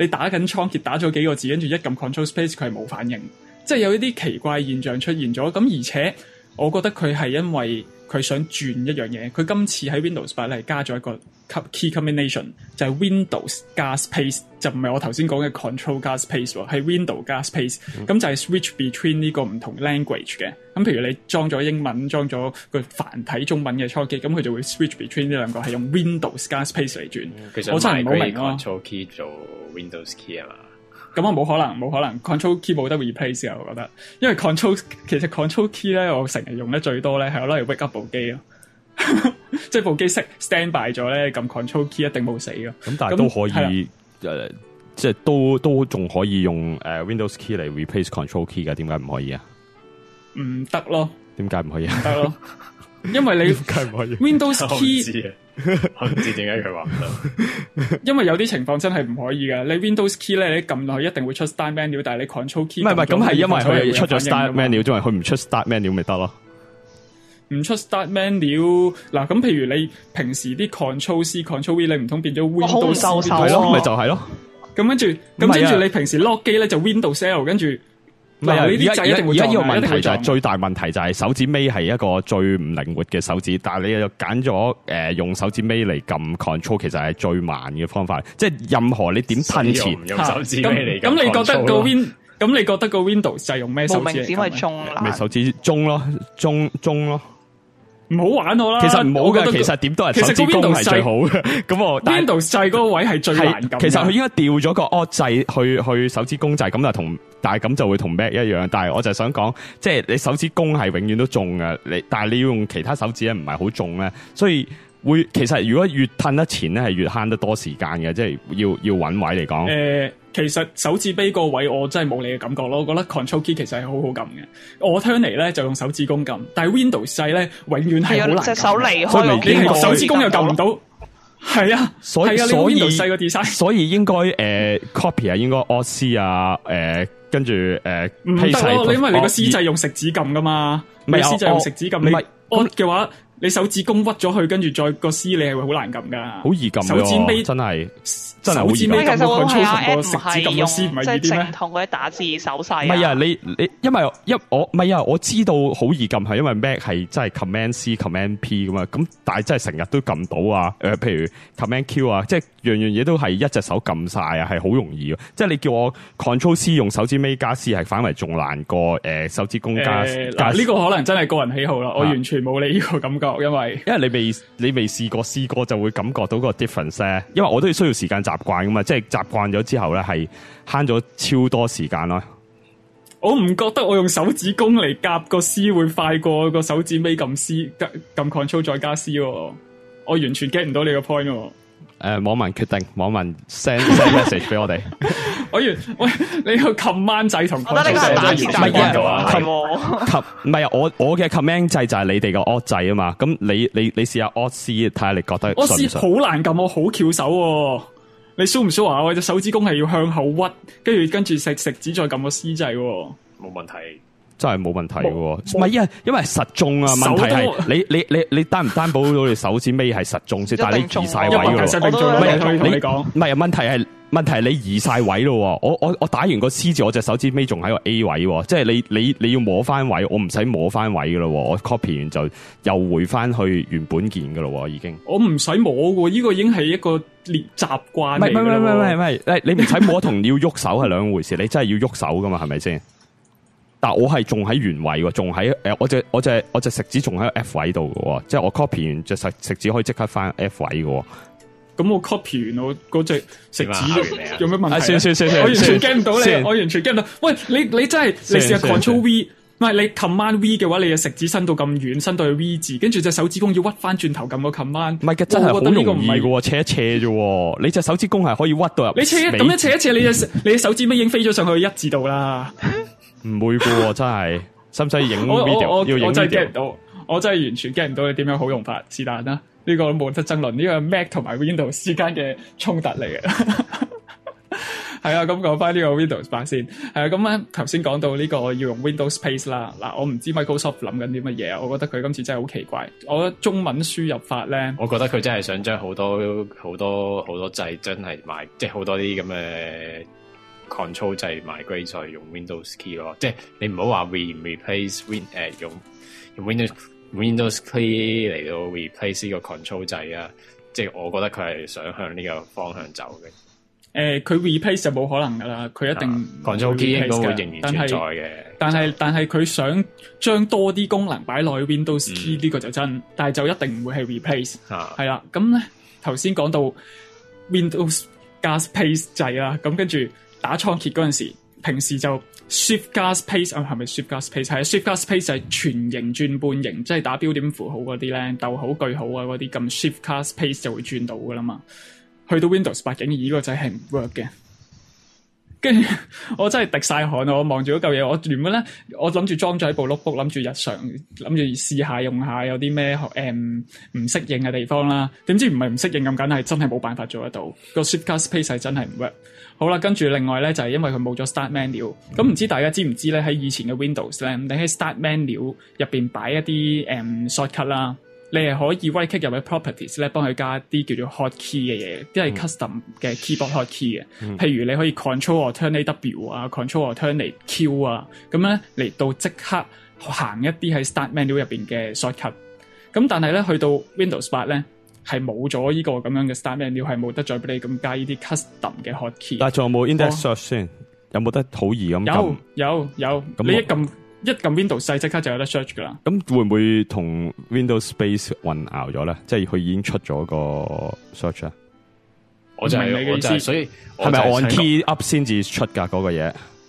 你打緊倉頡打咗幾個字，跟住一撳 Control Space 佢係冇反應，即係有一啲奇怪現象出現咗。咁而且我覺得佢係因為佢想轉一樣嘢，佢今次喺 Windows 8咧係加咗一個 key combination， 就係 Windows 加 space， 就唔係我頭先講嘅 Control 加 space 喎，係 Windows 加 space， 咁就係 switch between 呢個唔同 language 嘅。咁譬如你裝咗英文，裝咗個繁體中文嘅初機，咁佢就會 switch between 呢兩個，係用 Windows 加 space 嚟轉。我真係唔好明咯。 Control key 做 Windows key 啊嘛？ 咁啊冇可能 Control key 冇得 replace 啊，我覺得，因為其實 Control key 咧，我成日用得最多咧係我攞嚟 wake up 部機咯，即係部機熄 stand by 咗咧，撳 Control key 一定冇死咯。 咁但係都可以即係都仲可以用Windows key 嚟 replace Control key 㗎，點解唔可以啊？唔得咯。 點解唔可以啊？ 唔得咯，因為你 Windows key。 我唔知點解佢話唔得， 因為有啲情況真係唔可以噶。你 Windows key 咧，你撳落去一定會出 Start menu， 但係你 Control key 唔係咁係因為佢出咗 Start menu， 因為佢唔出 Start menu 咪得咯。 唔出 Start menu 嗱，咁譬如你平時啲 Control C、Control V， 你唔通變咗 Windows C 係咯，咪就係咯。 咁跟住你平時 lock 機咧就 Windows L， 跟住。唔係而家呢個問題就係最大問題就係手指尾係一個最唔靈活嘅手指，但係你又揀咗用手指尾嚟撳 control， 其實係最慢嘅方法。即係任何你點褪前用手指尾嚟撳 control。 咁你覺得個 Windows 就係用咩手指嚟撳？ 無名指咪中啦， 咪手指中咯，中咯。 唔好玩我啦！ 其實唔好嘅，其實點都係手指公係最好嘅。咁我 Windows 掣嗰個位係最難撳。 其實佢應該調咗個 Alt 掣去手指公掣，咁就同但係咁就會同 Mac 一樣。但係我就想講，即係你手指公係永遠都中嘅，但係你要用其他手指咧唔係好中咧，所以其實如果越褪得前咧係越慳得多時間嘅，即係要揾位嚟講。 其實手指尾個位我真係冇你嘅感覺咯，我覺得 Control Key 其實係好好撳嘅。我 turn 嚟咧就用手指公撳，但係 Windows 掣咧永遠係好難撳。 隻手離開你手指公又撳唔到。係啊， 所以 Windows 掣個 design， 所以應該copy 啊，應該 Alt C 啊，跟住唔得咯，因為你個 C 掣用食指撳噶嘛，你 C 掣用食指撳，你 Alt 嘅話。你手指公屈咗去，跟住再個 C， 你係會好難撳噶。 好易撳，手指尾真係手指尾撳個 control 同個食指撳個 C 唔係易啲咩？同嗰啲打字手勢。 唔係啊，你因為我知道好易撳係因為 Mac 係真係 Command C、Command P 噶嘛，咁但係真係成日都撳到啊。譬如 Command Q 啊，即係樣嘢都係一隻手撳晒啊，係好容易嘅。即係你叫我 Control C 用手指尾加 C 係反為仲難過手指公加。 嗱呢個可能真係個人喜好啦，我完全冇你呢個感覺。因為你未試過就會感覺到個 difference 咧，因為我都要需要時間習慣噶嘛，即係習慣咗之後咧係慳咗超多時間咯。 我唔覺得我用手指公嚟夾個 C 會快過個手指尾撳 C 撳 Control 再加 C， 我完全 get 唔到你個 point。 網民決定，網民 send message 俾我哋。 喂，你個 command 掣同 control 掣真係唔係唔係啊！我嘅 command 掣就係你哋嘅 alt 掣啊嘛。咁你試下 alt C 睇下你覺得 alt C 好難撳，我好翹手喎。你 show 唔 show 啊？我隻手指公係要向後屈，跟住食指再撳個 C 掣喎。 冇問題。 真係冇問題嘅，唔係啊，因為實中啊。問題係你擔唔擔保到你手指尾係實中先？但係你移晒位嘅喎。唔係問題係你移晒位咯。我打完個 C 字，我隻手指尾仲喺個 A 位，即係你要摸翻位，我唔使摸翻位噶咯。我 copy 完就又回翻去原本件噶咯，已經。 我唔使摸嘅，呢個已經係一個習慣嚟嘅。 唔係，你唔使摸同要喐手係兩回事。你真係要喐手噶嘛？係咪先？但我係仲喺原位喎，仲喺我隻食指仲喺 F 位度嘅，即係我 copy 完隻食指可以即刻翻 F 位嘅。 咁我 copy 完我嗰隻食指有咩問題？ 算， 我完全 get 唔到你，我完全 get 唔到。喂，你真係你試下 Control V， 唔係你 Command V 嘅話，你嘅食指伸到咁遠，伸到去 V 字，跟住隻手指公要屈翻轉頭撳個 Command。唔係嘅，真係好容易嘅，斜一斜啫。你隻手指公係可以屈到入。你斜咁樣斜一斜，你隻手指尾已經飛咗上去1字度啦。 唔會嘅，真係，使唔使影 video？ 要影 video？ 我真係 get 唔到，我真係完全 get 唔到你點樣好用法。是但啦，呢個冇得爭論，呢個 Mac 同埋 Windows 之間嘅衝突嚟嘅。 係啊，咁講翻呢個 Windows 8先。係啊，咁咧頭先講到呢個要用 Windows Space 啦。嗱，我唔知 Microsoft 諗緊啲乜嘢啊。我覺得佢今次真係好奇怪。我覺得中文輸入法咧， 我覺得佢真係想將好多掣真係賣，即係好多啲咁嘅 control 掣 migrate 再用 Windows Key 咯。即係你唔好話 replace 用 Windows Key 嚟到 replace 呢個 control 掣啊。即係我覺得佢係想向呢個方向走嘅。佢 replace 就冇可能噶啦，佢一定 control key 應該會仍然存在嘅。 但係佢想將多啲功能擺落去 Windows Key 呢個就真，但係就一定唔會係 replace。係啦，咁咧頭先講到 Windows 加 Space 掣啦，咁跟住打倉頡嗰陣時，平時就 Shift 加 Space 係咪 Shift 加 Space？ 係 Shift 加 Space 就係全形轉半形，即係打標點符號嗰啲咧，逗號句號啊嗰啲，咁 Shift 加 Space 就會轉到噶啦嘛。去到 Windows 8竟然呢個掣係唔 work 嘅，跟住我真係滴晒汗啊！我望住嗰嚿嘢，我原本咧我諗住裝咗喺部 notebook， 諗住日常諗住試下用下有啲咩唔適應嘅地方啦。點知唔係唔適應咁簡單，係真係冇辦法做得到。個 Shift 加 Space 係真係唔 work。好啦，跟住另外咧就係因為佢冇咗 Start Menu， 咁唔知大家知唔知咧喺以前嘅 Windows 咧，你喺 Start Menu 入邊擺一啲shortcut 啦。你係可以 right click 入去 properties 咧，幫佢加啲叫做 hotkey 嘅嘢，啲係 custom 嘅 keyboard hotkey 嘅。譬如你可以 control alternate W 啊 ，control alternate Q 啊，咁咧嚟到即刻行一啲喺 start menu 入邊嘅 shortcut。咁但係咧去到 Windows 8咧係冇咗呢個咁樣嘅 start menu， 係冇得再俾你咁加呢啲 custom 嘅 hotkey。 但係仲有冇 index search 先？有冇得好易咁撳？ 有，你一撳 Windows 掣即刻就有得 search 噶啦。咁會唔會同 Windows Space 混淆咗咧？即係佢已經出咗個 search 啊？ 我就係所以係咪按 key up 先至出㗎嗰個嘢？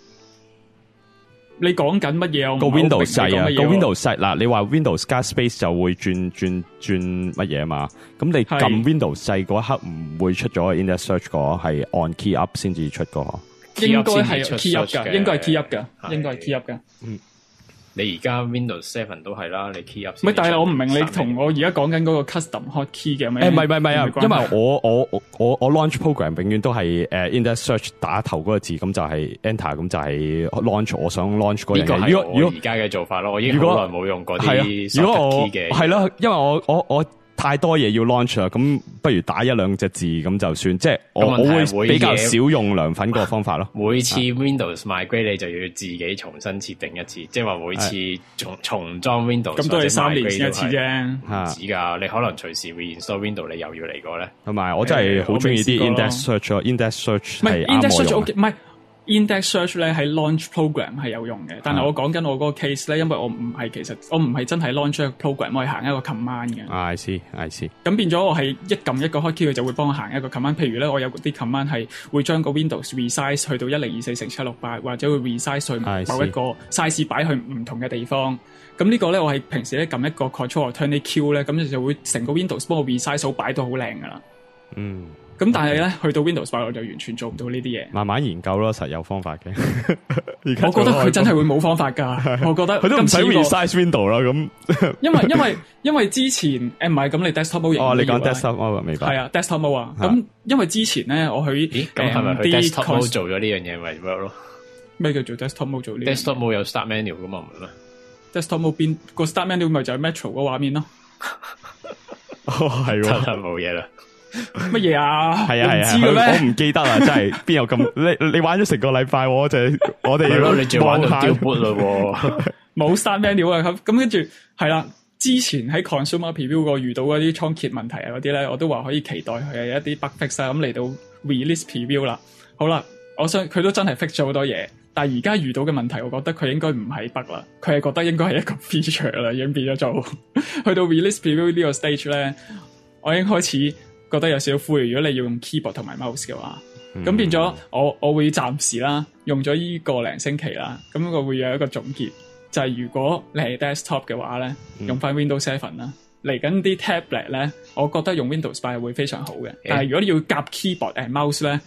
你講緊乜嘢啊？ 個 Windows 掣啊，個 Windows 掣嗱，你話 Windows 加 Space 就會轉乜嘢嘛？咁你撳 Windows 掣嗰一刻唔會出咗個 index search 個，係按 key up 先至出個。 應該係 key up 㗎，應該係 key up 㗎，應該係 key up 㗎。 你而家 Windows 7都係啦，你 key up 唔係，但係我唔明你同我而家講緊嗰個 custom hotkey 嘅咩？ 唔係啊，因為我 launch program 永遠都係index search 打頭嗰個字，咁就係 enter， 咁就係 launch 我想 launch 嗰樣嘢。 呢個係我而家嘅做法咯，我已經好耐冇用過啲 hotkey 嘅。係咯， 因為我太多嘢要 launch 啦，咁不如打一兩隻字咁就算，即係我會比較少用涼粉個方法咯。 每次 Windows migrate 你就要自己重新設定一次，即係話每次重裝 Windows 咁都係3年先一次啫， 唔止㗎，你可能隨時 reinstall Windows 你又要嚟過咧。 同埋我真係好中意啲 index search 咯，index search 係啱我用嘅。 唔係 index search 咧喺 launch program 係有用嘅，但係我講緊我嗰個 case 咧，因為我唔係真係 launch 一個 program， 我係行一個 command 嘅。 I see。 咁變咗我係一撳一個 hotkey，佢就會幫我行一個 command。譬如咧，我有啲 command 係會將個 Windows resize 去到1024×768，或者會 resize 去某一個 size 擺去唔同嘅地方。咁呢個咧，我係平時咧撳一個 control alternate Q 咧，咁就會成個 Windows 幫我 resize 好擺到好靚噶啦。咁但係咧，去到 Windows 8我就完全做唔到呢啲嘢。 慢慢研究咯，實有方法嘅。 我覺得佢真係會冇方法㗎。我覺得佢都唔使 resize Windows 啦。咁因為之前唔係咁，你 desktop mode 哦，你講 desktop mode 明白？ 係啊 desktop mode 啊。咁因為之前咧，我去咁係咪去 desktop mode 做咗呢樣嘢咪 work 咯？ 咩叫做 desktop mode 做呢 ？desktop mode 有 start menu 㗎嘛？唔係咩 ？desktop mode 邊個 start menu 咪就係 Metro 個畫面咯。 係喎， 冇嘢啦。 乜嘢啊？ 係啊，我唔記得啦，真係邊有咁你玩咗成個禮拜，我哋要你仲玩到丟 boot 咯， 冇 start menu 啊！咁跟住係啦，之前喺 consumer preview 個遇到嗰啲倉頡問題啊嗰啲咧，我都話可以期待佢係一啲 bug fix 啊，咁嚟到 release preview 啦。好啦，我想佢都真係 fix 咗好多嘢，但係而家遇到嘅問題，我覺得佢應該唔係 bug 啦，佢係覺得應該係一個 feature 啦，已經變咗做去到 release preview 呢個 stage 咧，我已經開始覺得有少少灰。如果你要用 keyboard 同埋 mouse 嘅話，咁變咗我會暫時啦，用咗呢個零星期啦，咁我會有一個總結，就係如果你係 desktop 嘅話咧，用翻 Windows 7啦，嚟緊啲 tablet 咧，我覺得用 Windows 8係會非常好嘅。但係如果你要夾 keyboard and mouse 咧，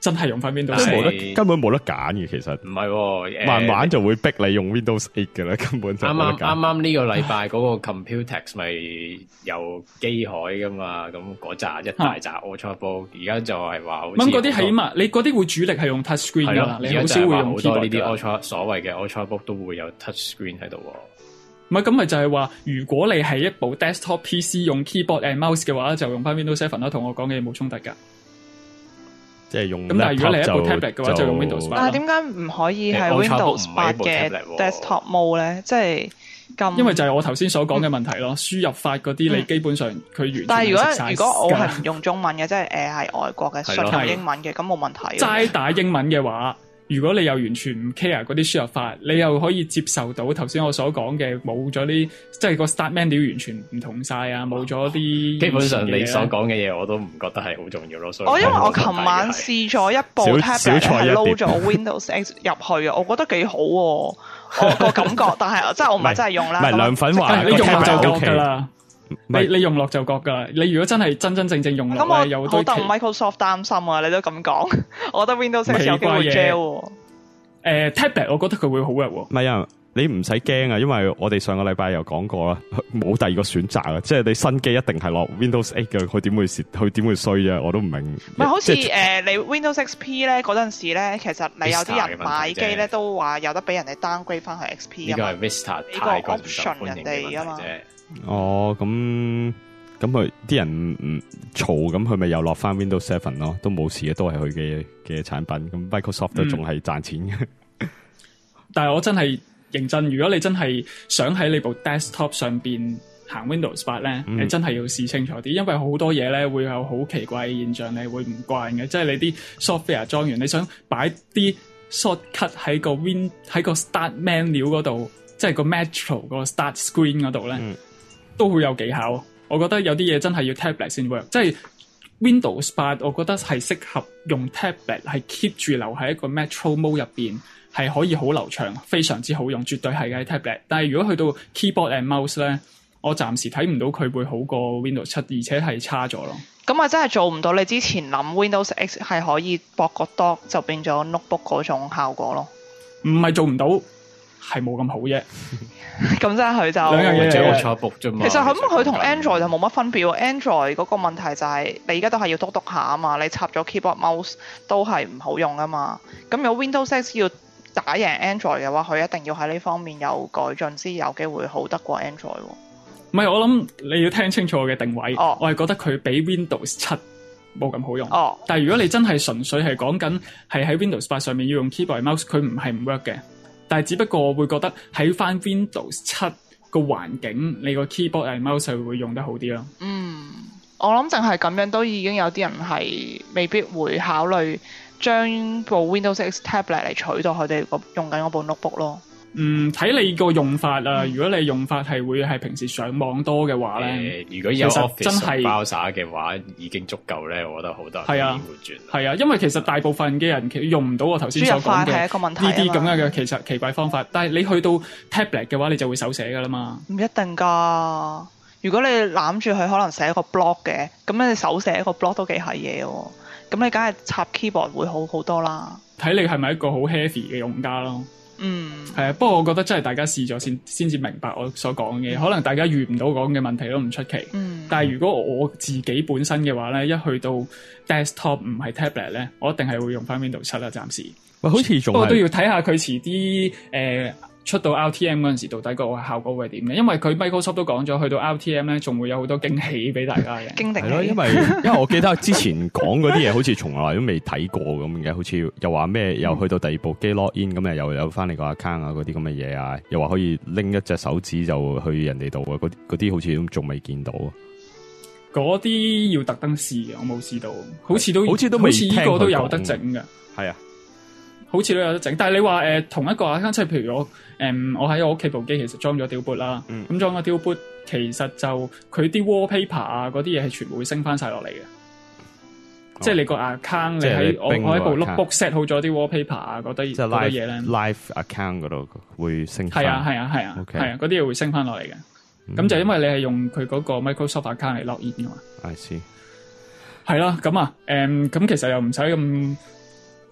真係用翻 Windows 根本冇得揀嘅，其實唔係， 慢慢就會逼你用 Windows 8嘅啦，根本就冇得揀。 啱呢個禮拜嗰個 Computex 咪有機海噶嘛，咁嗰扎一大扎 Ultrabook， 而家就係話好似嗰啲起碼你嗰啲會主力係用 touch screen 㗎啦，你好少會用 keyboard 呢啲所謂嘅 Ultrabook 都會有 touch screen 喺度。 唔係咁咪就係話，如果你係一部 desktop PC 用 keyboard and mouse 嘅話，就用翻 Windows 7啦，同我講嘅冇衝突㗎。 即係用咁，但係如果你係一部 tablet 嘅話，就用 Windows 8。 但係點解唔可以係 Windows 8嘅 desktop mode 咧？即係咁， 因為就係我頭先所講嘅問題咯。輸入法嗰啲你基本上佢完全。 但係如果我係唔用中文嘅，即係係外國嘅純用英文嘅，咁冇問題。 齋打英文嘅話，如果你又完全唔 care 嗰啲輸入法，你又可以接受到頭先我所講嘅冇咗啲，即係個 start menu 完全唔同晒啊，冇咗啲。 基本上你所講嘅嘢我都唔覺得係好重要咯。所以因為我琴晚試咗一部 tablet 係撈咗 Windows X 入去啊，我覺得幾好喎，我個感覺。但係即係我唔係真係用啦。 唔係涼粉話你用落就覺㗎啦。你用落就覺㗎，你如果真係真正用落咧，有好多。 我戥 Microsoft 擔心啊！你都咁講，我覺得 Windows 6有機會 gel 喎。 tablet 我覺得佢會好嘅喎。 唔係啊，你唔使驚啊，因為我哋上個禮拜又講過啦，冇第二個選擇啊，即係你新機一定係落 Windows 8嘅，佢點會蝕？佢點會衰啫？我都唔明。 唔係好似你 Windows XP 咧嗰陣時咧，其實你有啲人買機咧都話有得俾人哋 downgrade 翻去 XP 啊嘛。 呢個係 Vista 呢個 option 人哋啊嘛。 哦，咁佢啲人唔嘈，咁佢咪又落翻 Windows 7咯，都冇事嘅，都係佢嘅產品。咁 Microsoft 都仲係賺錢嘅。 但係我真係認真，如果你真係想喺你部 desktop 上邊行 Windows 8咧，你真係要試清楚啲，因為好多嘢咧會有好奇怪嘅現象，你會唔慣嘅。即係你啲 software 裝完，你想擺啲 shortcut 喺個 start menu 嗰度，即係個 Metro 個 start screen 嗰度咧。都會有技巧，我覺得有啲嘢真係要 tablet 先 work， 即係 Windows 8，我覺得係適合用 tablet 係 keep 住留喺一個 Metro mode 入邊，係可以好流暢，非常之好用，絕對係嘅 tablet。但係如果去到 keyboard and mouse 咧，我暫時睇唔到佢會好過 Windows 7，而且係差咗咯。 咁啊，真係做唔到你之前諗 Windows X 係可以駁個 dock 就變咗 notebook 嗰種效果咯。 唔係做唔到，係冇咁好啫。 咁即係佢就兩樣嘢啫嘛。 其實佢同 Android 就冇乜分別喎。Android 嗰個問題就係你而家都係要篤下啊嘛，你插咗 keyboard mouse 都係唔好用啊嘛。咁如果 Windows X 要打贏 Android 嘅話，佢一定要喺呢方面有改進先有機會好得過 Android 喎。 唔係，我諗你要聽清楚我嘅定位。我係覺得佢比 Windows 7冇咁好用。但係如果你真係純粹係講緊係喺 Windows 8上面要用 keyboard mouse，佢唔係唔 work 嘅。但係只不過我會覺得喺翻 Windows 7個環境，你個 keyboard and mouse 會用得好啲咯。 我諗淨係咁樣都已經有啲人係未必會考慮將部 Windows X tablet 嚟取代佢哋用緊嗰部 notebook 咯。 睇你個用法啊。如果你用法係會係平時上網多嘅話咧， 如果有 Office 包耍嘅話，已經足夠咧。我覺得好多人會轉。係啊，因為其實大部分嘅人用唔到我頭先所講嘅呢啲咁樣嘅其實奇怪方法。但係你去到 tablet 嘅話，你就會手寫噶啦嘛。 唔一定㗎。如果你攬住佢，可能寫一個 blog 嘅，咁你手寫一個 blog 都幾係嘢喎。咁你梗係插 keyboard 會好好多啦。 睇你係咪一個好 heavy 嘅用家咯。係啊，不過我覺得真係大家試咗先至明白我所講嘅嘢。可能大家遇唔到講嘅問題都唔出奇。但係如果我自己本身嘅話咧，一去到 desktop 唔係 tablet 咧，我一定係會用翻 Windows 7啦。暫時喂，好似仲不過都要睇下佢遲啲出到 RTM 嗰陣時，到底個效果會係點嘅？因為佢 Microsoft 都講咗，去到 RTM 咧，仲會有好多驚喜俾大家嘅。 係咯，因為我記得之前講嗰啲嘢，好似從來都未睇過咁嘅，好似又話咩，又去到第二部機 log in 咁又有翻你個 account 啊，嗰啲咁嘅嘢啊，又話可以拎一隻手指就去人哋度啊，嗰啲好似都仲未見到。 嗰啲要特登試嘅，我冇試到，好似都未， 好似呢個都有得整嘅。 係啊。 好似都有得整，但係你話同一個 account，即係譬如我喺我屋企部機其實裝咗 Dualboot 啦，咁裝咗 Dualboot 其實就佢啲 wallpaper 啊嗰啲嘢係全部會升翻晒落嚟嘅，即係你個 account 你喺我喺部 notebook set 好咗啲 wallpaper 啊嗰啲嘢咧 ，live account 嗰度會升翻。 係啊，嗰啲嘢會升翻落嚟嘅，咁就因為你係用佢嗰個 Microsoft account 嚟 log in 㗎嘛。 I see。 係啦，咁其實又唔使咁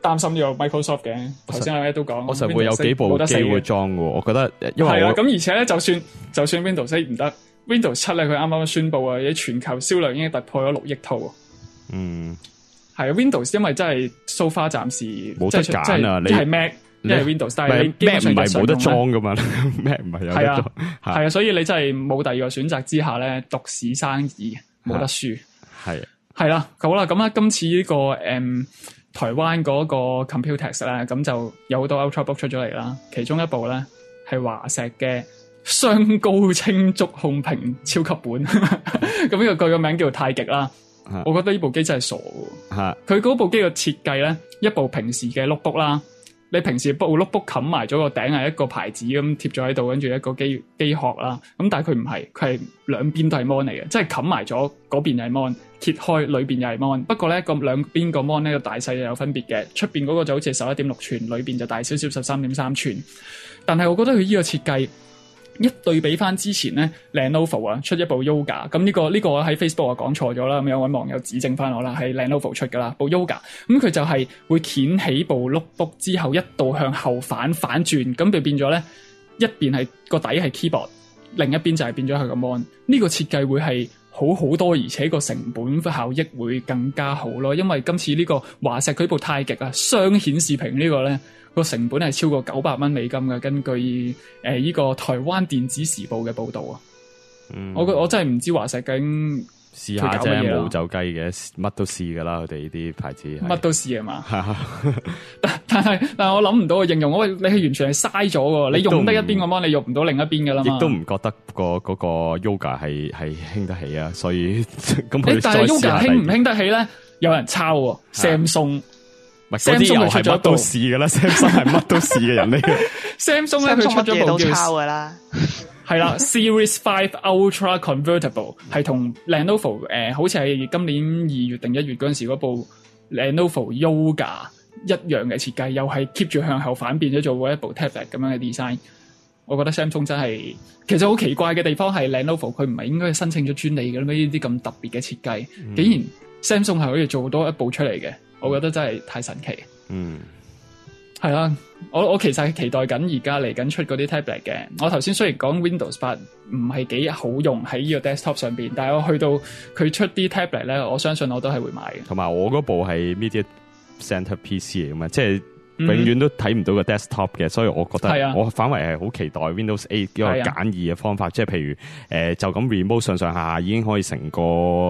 擔心呢個 Microsoft 嘅。頭先阿 Ed 都講， 我實會有幾部機會裝嘅。我覺得因為係啊，咁而且咧，就算 Windows 7唔得 ，Windows 7咧佢啱啱宣布啊，啲全球銷量已經突破咗6億套。 嗯， 係啊 ，Windows 因為真係 so far 暫時冇得揀啊，你係 Mac。一係 Windows， 但係你基本上唔係冇得裝噶嘛？Mac 唔係有得裝， 係啊，所以你真係冇第二個選擇之下咧，獨市生意冇得輸。係啦，好啦，咁啊，今次呢個台灣嗰個 Computex 咧，咁就有好多 Ultrabook 出咗嚟啦。其中一部咧係華碩嘅雙高清觸控屏超級本，咁呢個佢個名叫做太極啦。我覺得呢部機真係傻嘅。佢嗰部機嘅設計咧，一部平時嘅 notebook 啦。你平時部 notebook 冚埋咗個頂係一個牌子咁貼咗喺度，跟住一個機殼啦。咁但係佢唔係，佢係兩邊都係 mon 嚟嘅，即係冚埋咗嗰邊又係 mon，揭開裏邊又係 mon。不過咧個兩邊個 mon 咧個大細又有分別嘅，出邊嗰個就好似係11.6寸，裏邊就大少少13.3寸。但係我覺得佢呢個設計一對比翻之前咧 Lenovo 啊出一部 Yoga， 咁呢個我喺 Facebook 啊講錯咗啦，咁有位網友指正翻我啦，係 Lenovo 出噶啦部 Yoga， 咁佢就係會掀起部 notebook 之後一度向後反轉，咁就變咗咧一邊係個底係 keyboard， 另一邊就係變咗佢個 mon。呢個設計會係好多，而且個成本效益會更加好咯，因為今次呢個華碩佢部太極啊雙顯示屏呢個咧。個成本係超過900蚊美金嘅，根據呢個台灣電子時報嘅報導啊。我真係唔知華碩究竟試下啫，冇走雞嘅，乜都試噶啦，佢哋呢啲牌子乜都試係嘛？但係我諗唔到個應用，你係完全係嘥咗喎。你用得一邊個 mon，你用唔到另一邊噶啦嘛。 亦都唔覺得嗰個 Yoga 係興得起啊，所以咁佢但係 Yoga 興唔興得起咧？有人抄喎 Samsung。 Samsung 佢出咗乜都試噶啦 ，Samsung 係乜都試嘅人嚟嘅。 Samsung 咧佢出咗部叫抄噶啦， 係啦 Series 5 Ultra Convertible 係同 Lenovo 好似係今年2月定1月嗰陣時嗰部 Lenovo Yoga 一樣嘅設計，又係 keep 住向後反變咗做過一部 tablet 咁樣嘅 design。我覺得 Samsung 真係其實好奇怪嘅地方係 Lenovo 佢唔係應該申請咗專利嘅咩？呢啲咁特別嘅設計，竟然 Samsung 係可以做多一部出嚟嘅。我覺得真係太神奇。係啦，我其實係期待緊而家嚟緊出嗰啲 tablet 嘅。我頭先雖然講 Windows 8唔係幾好用喺呢個 desktop 上邊，但係我去到佢出啲 tablet 咧，我相信我都係會買嘅。 同埋我嗰部係 Media Center PC 嚟㗎嘛，即係永遠都睇唔到個 desktop 嘅，所以我覺得我反為係好期待 Windows 8一個簡易嘅方法，即係譬如就咁 remote 上下已經可以成個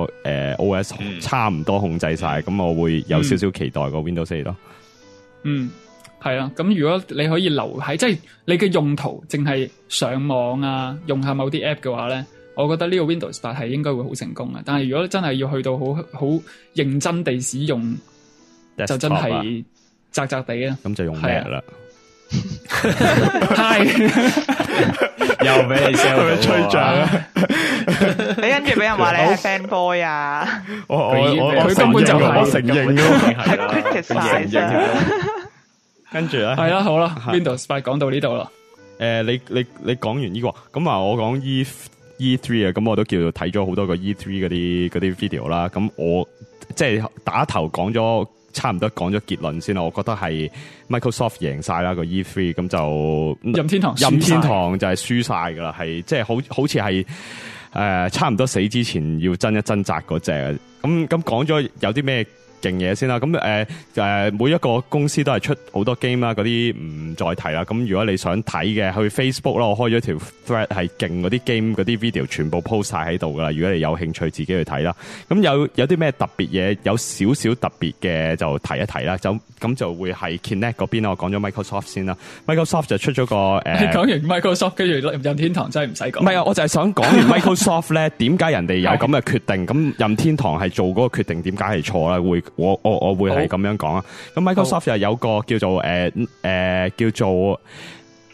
OS 差唔多控制晒，咁我會有少少期待個 Windows 8咯。 係啦，咁如果你可以留喺即係你嘅用途淨係上網啊，用下某啲 app 嘅話咧，我覺得呢個 Windows 8係應該會好成功嘅。但係如果真係要去到好認真地使用，就真係窄窄地啊。 咁就用咩啦？ 係又俾你 sell 到吹脹啊！ 你跟住俾人話你係 fanboy 啊！ 佢根本就係承認㗎， 係 criticize 跟住咧， 係啦，好啦 ，Windows 8講到呢度啦。 你講完呢個，咁啊，我講 E3 啊，咁我都叫做睇咗好多個 E3 嗰啲 video 啦。咁我即係打頭講咗，差唔多講咗結論先啦。我覺得係 Microsoft 贏晒啦個 E3，咁就任天堂就係輸晒噶啦，係即係好似係差唔多死之前要掙一掙扎嗰隻。咁講咗有啲咩勁嘢先啦，咁每一個公司都係出好多 game 啦，嗰啲唔再提啦。咁如果你想睇嘅，去 Facebook 啦，我開咗條 thread 係勁嗰啲 game 嗰啲 video 全部 post 晒喺度噶啦。如果你有興趣自己去睇啦，咁有啲咩特別嘢，有少少特別嘅就提一提啦。咁就會係 Kinect 嗰邊啦。我講咗 Microsoft 先啦。Microsoft 就出咗個講完 Microsoft 跟住任天堂真係唔使講。 唔係啊，我就係想講完 Microsoft 咧，點解人哋有咁嘅決定？咁任天堂係做嗰個決定，點解係錯啦？我會係咁樣講啊。咁 Microsoft 又有個叫做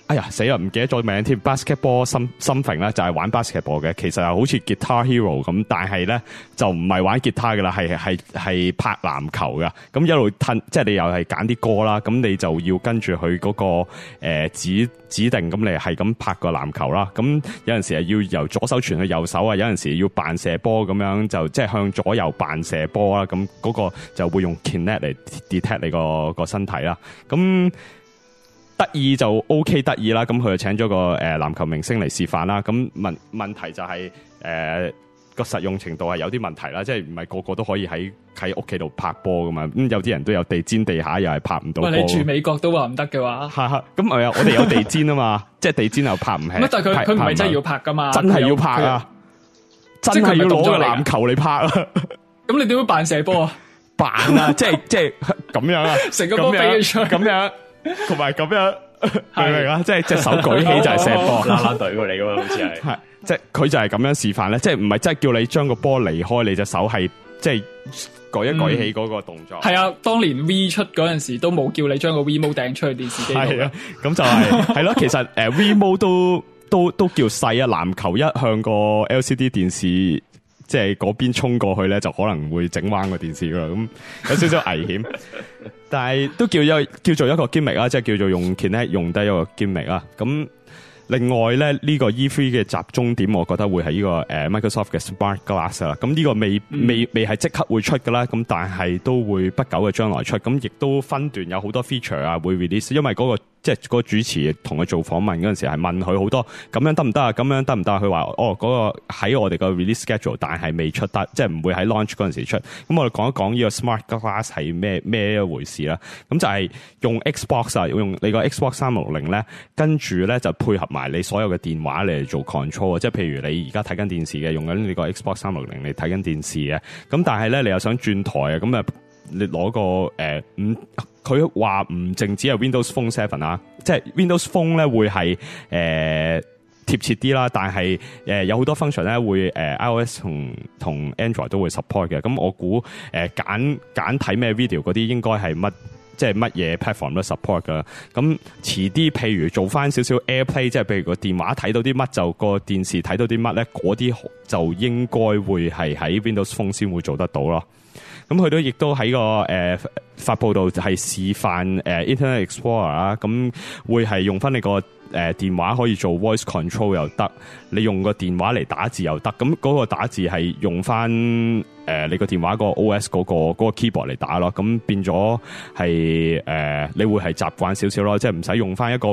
哎呀死啦，唔記得咗名添 ，basketball something 啦，就係玩 basketball 嘅，其實係好似 Guitar Hero 咁，但係咧就唔係玩吉他噶啦，係拍籃球噶，咁一路褪，即係你又係揀啲歌啦，咁你就要跟住佢嗰個指定，咁你係咁拍個籃球啦，咁有陣時係要由左手傳去右手啊，有陣時要扮射波咁樣，就即係向左右扮射波啦，咁嗰個就會用 Kinect 嚟 detect 你個身體啦，咁。得意就 OK 得意啦，咁佢就請咗個籃球明星嚟示範啦。咁問題就係個實用程度係有啲問題啦，即係唔係個個都可以喺屋企度拍波噶嘛？咁有啲人都有地氈地下又係拍唔到波。 喂，你住美國都話唔得嘅話， 係咁係啊！我哋有地氈啊嘛，即係地氈又拍唔起。 乜？但係佢唔係真係要拍噶嘛？ 真係要拍啊！真係要攞個籃球嚟拍啊！ 咁你點樣扮射波啊？ 扮啊！即係咁樣啊！ 成個波飛咗出咁樣。同埋咁樣，明唔明啊？即係隻手舉起就係射波， 啦啦隊過嚟噶嘛，好似係， 即係佢就係咁樣示範咧，即係唔係真係叫你將個波離開你隻手，係即係舉一舉起嗰個動作。 係啊，當年 V 出嗰陣時都冇叫你將個 Remote 掟出去電視機度。 係啊，咁就係咯。其實Remote 都叫細啊，籃球一向個 LCD 電視。即係嗰邊衝過去咧，就可能會整彎個電視噶啦，咁有少少危險。但係都叫做一個 gimmick 啦，即係叫做用 Kinect 用低一個 gimmick 啦。咁另外咧，呢個 E3 嘅集中點，我覺得會係呢個Microsoft 嘅 Smart Glass 啦。咁呢個未係即刻會出噶啦，咁但係都會不久嘅將來出。咁亦都分段有好多 feature 啊會 release，因為嗰個。即係嗰個主持同佢做訪問嗰陣時係問佢好多咁樣得唔得啊？咁樣得唔得啊？佢話嗰個喺我哋個 release schedule，但係未出得，即係唔會喺 launch 嗰陣時出。咁我哋講一講呢個 Smart Glass 係咩一回事啦。咁就係用 Xbox 啊，用你個 Xbox 360咧，跟住咧就配合埋你所有嘅電話嚟做 control 啊。即係譬如你而家睇緊電視嘅，用緊你個 Xbox 360嚟睇緊電視嘅。咁但係咧你又想轉台啊？咁啊你攞個佢話唔淨止係 Windows Phone 7啊，即係 Windows Phone 咧會係貼切啲啦，但係有好多 function 咧會iOS 同 Android 都會 support 嘅。咁我估揀睇咩 video 嗰啲應該係乜嘢 platform 都 support 噶。咁遲啲譬如做翻少少 AirPlay， 即係譬如個電話睇到啲乜就個電視睇到啲乜咧，嗰啲就應該會係喺 Windows Phone 先會做得到咯。咁佢都亦都喺個發佈度係示範Internet Explorer 啦，咁會係用翻你個電話可以做 voice control 又得，你用個電話嚟打字又得，咁嗰個打字係用翻你個電話個 OS 嗰個 keyboard 嚟打咯，咁變咗係你會係習慣少少咯，即係唔使用翻一個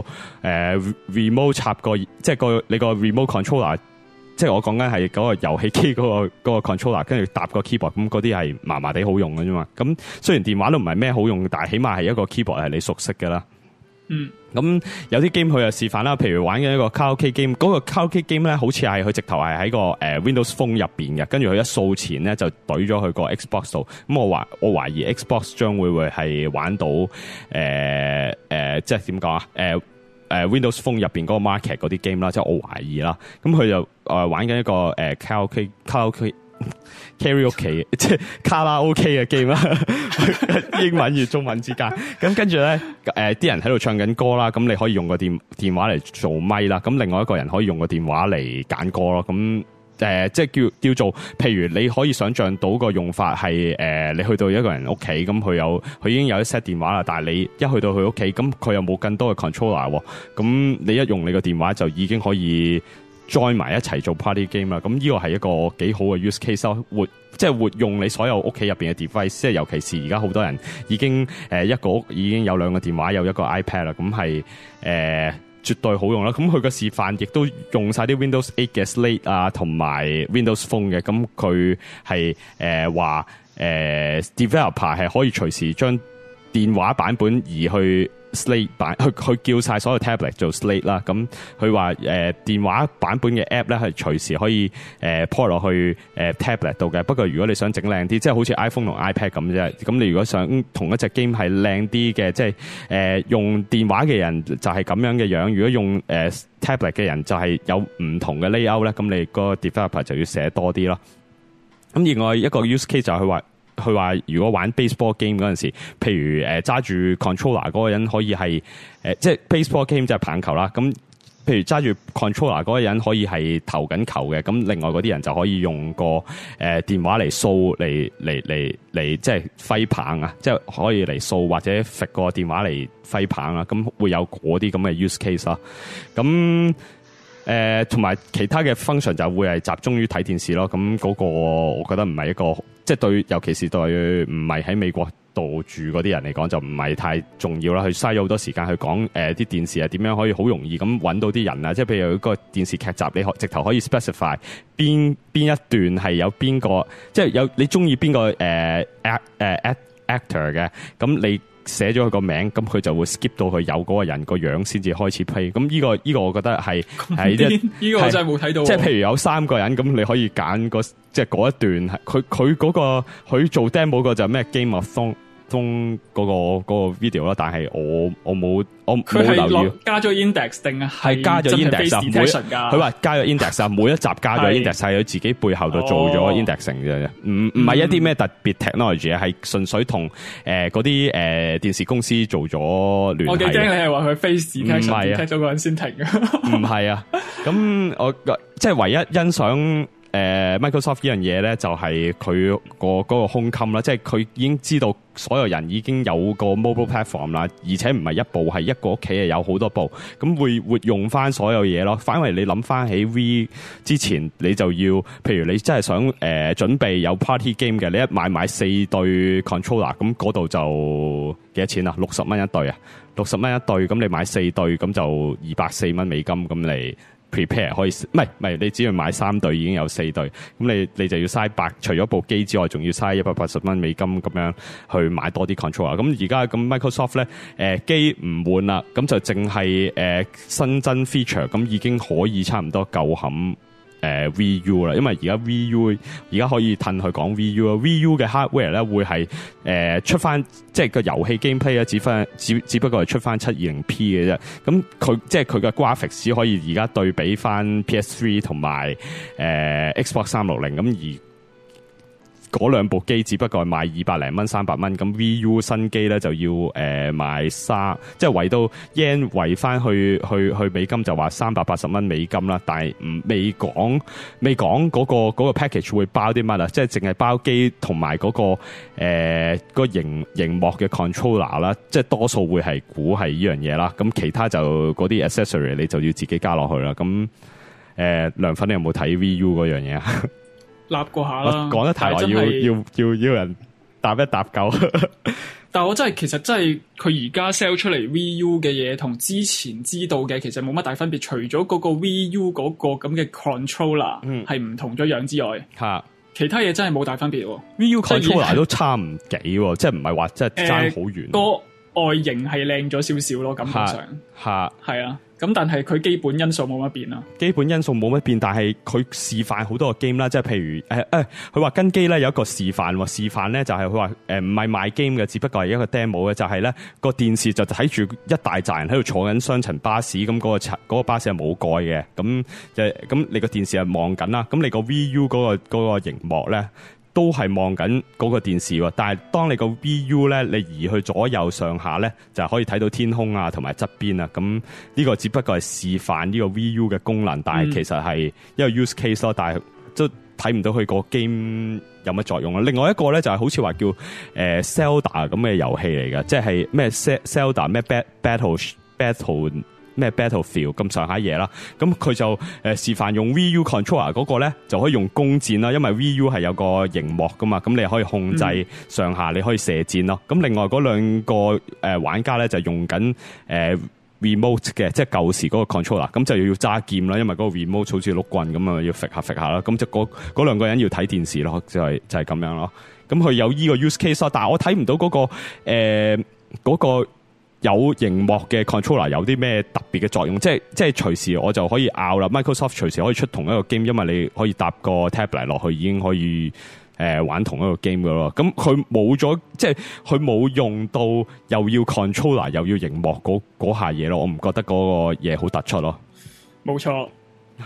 remote 插個，即係你個 remote controller。即係我講緊係嗰個遊戲機嗰個 controller， 跟住搭個 keyboard， 咁嗰啲係麻麻地好用嘅啫嘛。咁雖然電話都唔係咩好用，但係起碼係一個 keyboard 係你熟悉嘅啦。咁有啲 game 佢又示範啦，譬如玩緊一個卡拉 OK game，嗰個卡拉 OK game 咧，好似係佢直頭係喺個Windows Phone 入邊嘅，跟住佢一掃錢咧就懟咗去個 Xbox 度。咁我懷疑 Xbox 將會係玩到即係點講啊Windows Phone 入邊嗰個 market 嗰啲 game 啦，即係我懷疑啦。咁佢就玩緊一個卡拉 OK karaoke 即係卡拉 OK 嘅 game 啦，英文與中文之間。咁跟住咧啲人喺度唱緊歌啦，咁你可以用個電話嚟做咪啦。咁另外一個人可以用個電話嚟揀歌咯。咁即係叫做，譬如你可以想象到個用法係你去到一個人屋企，咁佢已經有一 set 電話啦，但係你一去到佢屋企，咁佢又冇更多嘅 controller， 咁你一用你個電話就已經可以 join 埋一齊做 party game 啦。咁呢個係一個幾好嘅 use case 咯，即係活用你所有屋企入邊嘅 device， 即係尤其是而家好多人已經一個屋已經有2個電話，有1個 iPad 啦，咁係絕對好用啦！咁佢個示範亦都用晒啲 Windows 8嘅 Slate 啊，同埋 Windows Phone 嘅。咁佢係話developer 係可以隨時將電話版本移去 Slate 版，去叫晒所有 tablet 做 Slate 啦。咁佢話電話版本嘅 app 咧係隨時可以port 落去tablet 度嘅。不過如果你想整靚啲，即係好似 iPhone 同 iPad 咁啫。咁你如果想同一隻 game 係靚啲嘅，即係用電話嘅人就係咁樣嘅樣。如果用tablet 嘅人就係有唔同嘅 layout 咧，咁你個 developer 就要寫多啲咯。咁另外一個 use case 就係佢話佢話如果玩 baseball game 嗰陣時，譬如揸住 controller 嗰個人可以係即係 baseball game 即係棒球啦，咁譬如揸住 controller 嗰個人可以係投緊球嘅，咁另外嗰啲人就可以用個電話嚟掃嚟即係揮棒啊，即係可以嚟掃或者揈個電話嚟揮棒啊，咁會有嗰啲咁嘅 use case 啦，咁。同埋其他嘅 function 就會係集中於睇電視咯，咁嗰個我覺得唔係一個，即係對，尤其是對唔係喺美國度住嗰啲人嚟講就唔係太重要啦。佢嘥咗好多時間去講啲電視係點樣可以好容易咁揾到啲人啊，即係譬如一個電視劇集，你直頭可以 specify 邊一段係有邊個，即係有你中意邊個actor 嘅，咁你寫咗佢個名，咁佢就會 skip 到佢有嗰個人個樣先至開始 play。咁呢個我覺得係呢個我真係冇睇到。 即係譬如有3個人，咁你可以揀即係嗰一段，佢嗰個佢做 demo 個就係咩 Game of Thrones 嗰個 video 啦，但係我冇留意。 加咗 index 定係加咗 index 啊？佢話加咗 index 啊，每一集加咗 index 係佢自己背後度做咗 indexing 嘅，唔係一啲咩特別 technology，係純粹同嗰啲電視公司做咗聯繫。 我幾驚你係話佢 face detection 踢咗個人先停嘅。 唔係啊，咁我即係唯一欣賞。Microsoft 呢樣嘢咧，就係佢嗰個胸襟啦，即係佢已經知道所有人已經有個 mobile platform 啦，而且唔係一部，係一個屋企係有好多部，咁會活用翻所有嘢咯。反為你諗翻起 V 之前，你就要，譬如你真係想準備有 party game 嘅，你一買4對 controller， 咁嗰度就幾多錢啊？60蚊一對啊，60蚊一對，咁你買4對，咁就240蚊美金，咁你。prepare 可以唔係你只要買3對已經有4對，咁你就要嘥除咗部機之外，仲要嘥180蚊美金咁樣去買多啲 controller。咁而家咁 Microsoft 咧機唔換啦，咁就淨係新增 feature， 咁已經可以差唔多夠冚VU 啦，因為而家 VU 而家可以褪去講 VU 啦。VU 嘅 hardware 咧會係出翻，即係個遊戲 gameplay 咧只不過係出翻 720P 嘅啫。咁佢即係佢嘅 graphics 可以而家對比翻 PS3 同埋Xbox 360，咁而嗰兩部機只不過係賣200零蚊300蚊，咁 VU 新機咧就要賣即係圍到 yen 圍翻去美金就話380蚊美金啦，但係未講嗰個 package 會包啲乜啊？即係淨係包機同埋嗰個熒幕嘅 controller 啦，即係多數會係估係呢樣嘢啦。咁其他就嗰啲 accessory 你就要自己加落去啦。咁梁粉你有冇睇 VU 嗰樣嘢啊？ 立過下啦， 講得太耐，要人答一答夠。 但係我其實真係佢而家 sell 出嚟 VU 嘅嘢，同之前知道嘅其實冇乜大分別，除咗嗰個 VU 嗰個咁嘅 controller 係唔同咗樣之外，其他嘢真係冇大分別喎。 VU controller 都差唔幾喎，即係唔係話即係爭好遠。 個外形係靚咗少少咯，感覺上係啊。咁但係佢基本因素冇乜變啊， 基本因素冇乜變，但係佢示範好多個 game 啦，即係譬如佢話跟機咧有一個示範喎，示範咧就係佢話唔係賣 game 嘅，只不過係一個 demo 嘅，就係咧個電視就睇住一大紮人喺度坐緊雙層巴士，咁嗰個巴士係冇蓋嘅，咁你個電視係望緊啦，咁你個 VU 嗰個熒幕咧都係望緊嗰個電視喎，但係當你個 VU 咧，你移去左右上下咧，就可以睇到天空啊，同埋側邊啊。咁呢個只不過係示範呢個 VU 嘅功能，但係其實係一個 use case 咯。但係都睇唔到佢個 game 有乜作用啊。另外一個咧就係好似話叫Zelda 咁嘅遊戲嚟嘅，即係咩 Zelda 咩 Battle。咩 Battlefield 咁上下嘢啦，咁佢就示範用 VU controller 嗰個咧就可以用弓箭啦，因為 VU 係有個熒幕噶嘛，咁你可以控制上下，你可以射箭咯。咁另外嗰兩個玩家咧就用緊remote 嘅，即係舊時嗰個 controller， 咁就要揸劍啦，因為嗰個 remote 好似碌棍咁啊，要揈下啦，咁就嗰兩個人要睇電視咯，就係咁樣咯。咁佢有依個 use case 咯，但係我睇唔到嗰個有熒幕嘅 controller 有啲咩特別嘅作用？即係隨時我就可以拗啦。Microsoft 隨時可以出同一個 game，因為你可以搭個 tablet 落去，已經可以玩同一個 game 噶咯。咁佢冇咗，即係佢冇用到又要 controller 又要熒幕嗰下嘢咯。我唔覺得嗰個嘢好突出咯。 冇錯，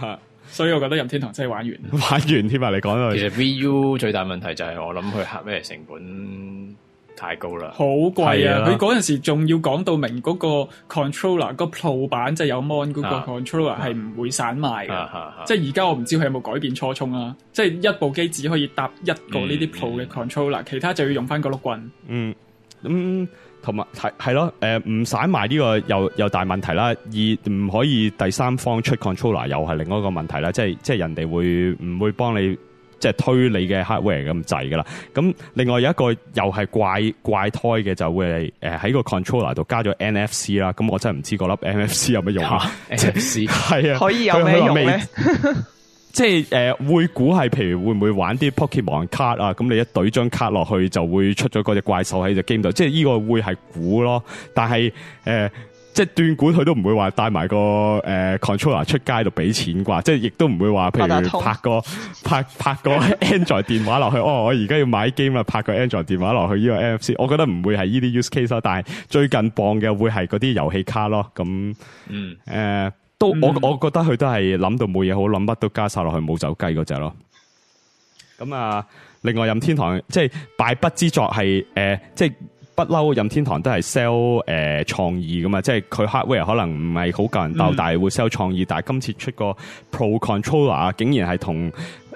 所以我覺得任天堂真係玩完添啊！你講到其實 VU 最大問題就係我諗佢核咩成本太高啦， 好貴啊！佢嗰陣時仲要講到明嗰個 controller 個 Pro 版即係有 mon 嗰個 controller 係唔會散賣嘅，即係而家我唔知佢有冇改變初衷啦。即係一部機只可以搭一個呢啲 Pro 嘅 controller，其他就要用翻個碌棍。 同埋係咯，唔散賣呢個又大問題啦。而唔可以第三方出 controller 又係另外一個問題啦。即係人哋唔會幫你即係推你嘅 hardware 咁滯噶啦。咁另外有一個又係怪胎嘅，就會喺個 controller 度加咗 NFC 啦。咁我真係唔知嗰粒 NFC 有乜用啊？NFC 係啊， 可以有咩用咧？ 即係會估係，譬如會唔會玩啲 Pokemon 卡啊？咁你一懟張卡落去，就會出咗嗰隻怪獸喺隻 game 度。即係呢個會係估咯。但係即係斷估佢都唔會話帶埋個controller 出街度俾錢啩。即係亦都唔會話，譬如拍個 Android 電話落去。我而家要買 game 啦，拍個 Android 電話落去呢個 NFC。我覺得唔會係呢啲 use case 咯。但係最近磅嘅會係嗰啲遊戲卡咯。咁我覺得佢都係諗到冇嘢好諗，乜都加晒落去冇走雞嗰隻咯。咁啊，另外任天堂即係敗筆之作係即係不嬲任天堂都係 sell 創意噶嘛，即係佢 hardware 可能唔係好夠人鬥，但係會 sell 創意。但係今次出個 Pro Controller 竟然係同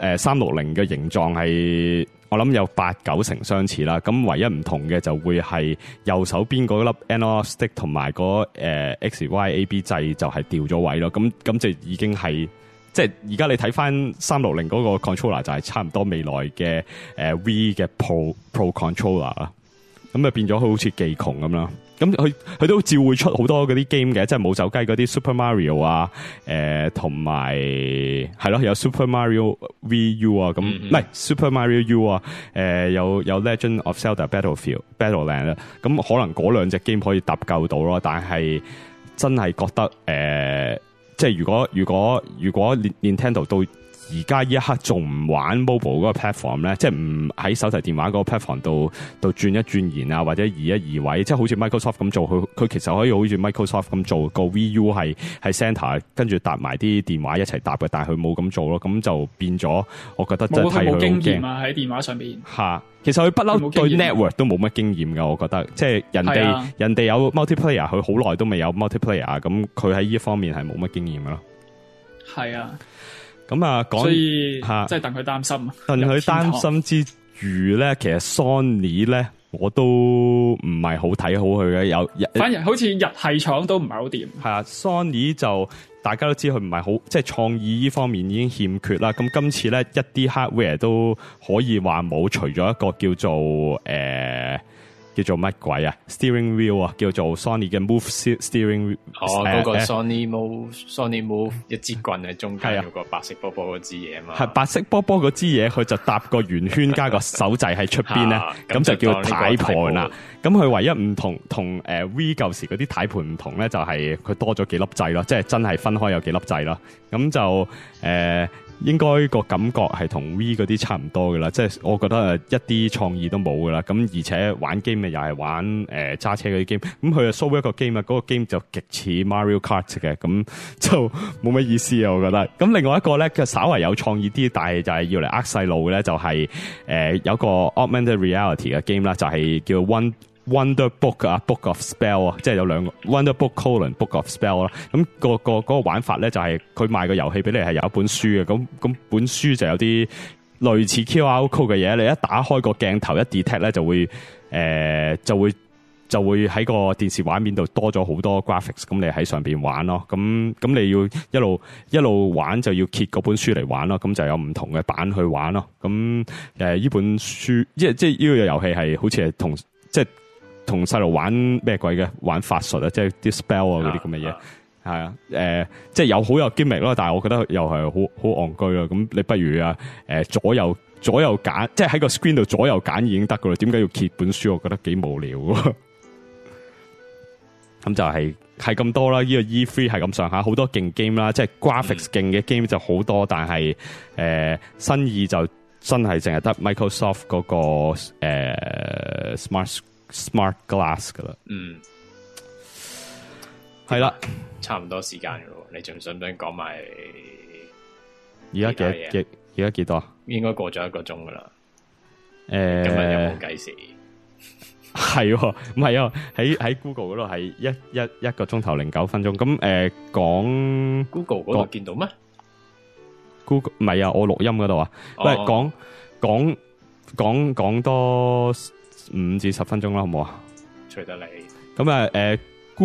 360嘅形狀係。我諗有8-9成相似啦，咁唯一唔同嘅就會係右手邊嗰粒 Analog Stick 同埋嗰XYAB 掣就係掉咗位咯，咁就已經係即係而家你睇翻360嗰個 controller 就係差唔多未來嘅V 嘅 Pro Controller 啦，咁就變咗好似技窮咁啦。咁佢都照會出好多嗰啲 game 嘅，即係冇走雞嗰啲 Super Mario 啊，同埋係咯，有 Super Mario VU 啊，咁唔係 Super Mario U 啊，有 Legend of Zelda Battleland 啦，咁可能嗰兩隻 game 可以搭救到咯，但係真係覺得即係如果 Nintendo 到而家呢一刻仲唔玩 mobile 嗰個 platform 咧，即係唔喺手提電話嗰個 platform 度轉一轉延啊，或者移一移位，即係好似 Microsoft 咁做，佢其實可以好似 Microsoft 咁做個 VU 係 center， 跟住搭埋啲電話一齊搭嘅，但係佢冇咁做咯，咁就變咗，我覺得真係睇佢好驚。冇經驗啊喺電話上邊嚇，其實佢不嬲對 network 都冇乜經驗㗎，我覺得，即係人哋有 multiplayer， 佢好耐都未有 multiplayer， 咁佢喺呢一方面係冇乜經驗㗎咯。係啊。咁啊，所以即係戥佢擔心。戥佢擔心之餘咧，其實 Sony 咧，我都唔係好睇好佢嘅。反而好似日系廠都唔係好掂。係啊 ，Sony 就大家都知佢唔係好，即係創意呢方面已經欠缺啦。咁今次咧，一啲 hardware 都可以話冇，除咗一個叫做乜鬼啊 ？Steering wheel 啊，叫做 Sony 嘅 Move Steering。嗰個 Sony Move 一支棍喺中間，有個白色波波嗰支嘢嘛。係白色波波嗰支嘢，佢就搭個圓圈加個手掣喺出邊咧，咁就叫軚盤啦。咁佢唯一唔同V 舊時嗰啲軚盤唔同咧，就係佢多咗幾粒掣咯，即係真係分開有幾粒掣咯。咁就應該個感覺係同 V 嗰啲差唔多噶啦，即係我覺得一啲創意都冇噶啦。咁而且玩 game 咪又係玩揸車嗰啲 game，咁佢就 show 一個 game 啊，嗰個 game 就極似 Mario Kart 嘅，咁就冇乜意思啊，我覺得。咁另外一個咧，佢稍為有創意啲，但係就係要嚟細路嘅咧，就係有個 Augmented Reality 嘅 game 啦，就係叫 Wonder Book 啊 ，Book of Spell 啊，即係有兩個 Wonder Book : Book of Spell 啦。咁嗰個玩法咧就係佢賣個遊戲俾你係有一本書嘅，咁本書就有啲類似 QR code 嘅嘢，你一打開個鏡頭一 detect 咧就會喺個電視畫面度多咗好多 graphics， 咁你喺上邊玩咯。咁你要一路玩就要揭嗰本書嚟玩咯。咁就有唔同嘅版去玩咯。咁呢本書即係呢個遊戲係好似係同細路玩咩鬼嘅，玩法術啊，即係啲 spell 啊嗰啲咁嘅嘢，係啊，即係有好有 gimmick 咯，但係我覺得又係好戇居咯。咁你不如啊，左右揀，即係喺個 screen 度左右揀已經得噶啦，點解要揭本書？我覺得幾無聊。咁就係咁多啦。呢個 E3 係咁上下，好多勁 game 啦，即係 graphics 勁嘅 game 就好多，但係新意就真係淨係得 Microsoft 嗰個Smart Glass 噶啦，係啦， 差唔多時間噶咯。你仲想唔想講埋而家幾多啊？ 應該過咗1個鐘噶啦。 今日有冇計時？ 係唔係啊？喺 Google 嗰度係一個鐘頭09分鐘。咁講 Google 嗰度見到咩 ？Google 唔係啊，我錄音嗰度啊。喂，講多5至10分鐘啦，好唔好啊？ 隨得你。 咁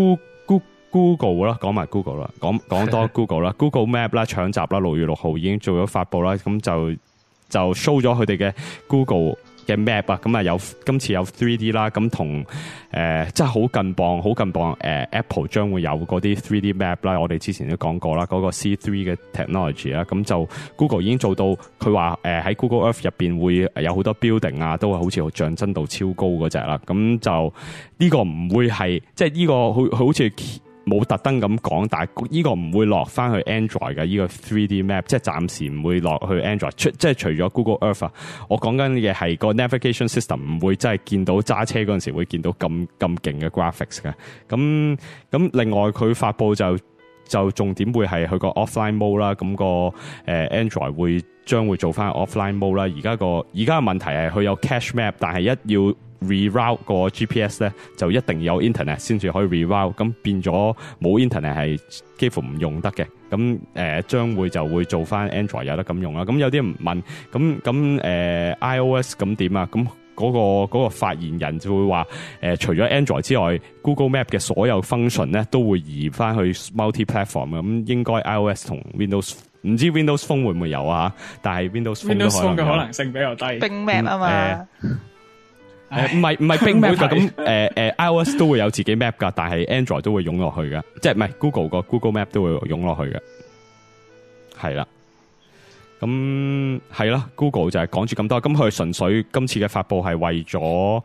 Google 啦，講埋 Google 啦，講多 Google 啦，Google Map 啦，搶閘啦，6月6號已經做咗發布啦，咁就 show 咗佢哋嘅 Google 嘅 Map 啊，咁啊今次有 3D 啦，咁同即係好近磅Apple 將會有嗰啲 3D Map 啦，我哋之前都講過啦，嗰個 C3 嘅 technology 啦，咁就 Google 已經做到，佢話喺 Google Earth 入邊會有好多 building 啊，都係好似像真度超高嗰隻啦，咁就呢個唔會係即係呢個佢好似冇特登咁講，但係呢個唔會落翻去 Android 嘅呢個 3D Map， 即係暫時唔會落去 Android。即係除咗 Google Earth 啊，我講緊嘅係個 navigation system 唔會真係見到揸車嗰陣時會見到咁勁嘅 graphics 嘅。咁另外佢發布就重點會係佢個 offline mode 啦。咁個Android 將會做翻 offline mode 啦。而家嘅問題係佢有 cache map， 但係一要reroute 個 GPS 咧，就一定要有 internet 先至可以 reroute， 咁變咗冇 internet 係幾乎唔用得嘅。咁將會就會做翻 Android 有得咁用啦。咁有啲人問，咁iOS 咁點啊？咁嗰個發言人就會話除咗 Android 之外 ，Google Map 嘅所有 function 咧都會移翻去 multi-platform 嘅。咁應該 iOS 同 Windows 唔知 Windows Phone 會唔會有啊？但係 Windows Phone 嘅可能性比較低。 Bing Map 啊嘛。 唔係 Bing Map 噶，咁iOS 都會有自己 map 噶，但係 Android 都會湧落去噶，即係唔係 Google 個 Google Map 都會湧落去嘅，係啦。咁係啦 ，Google 就係講住咁多，咁佢純粹今次嘅發布係為咗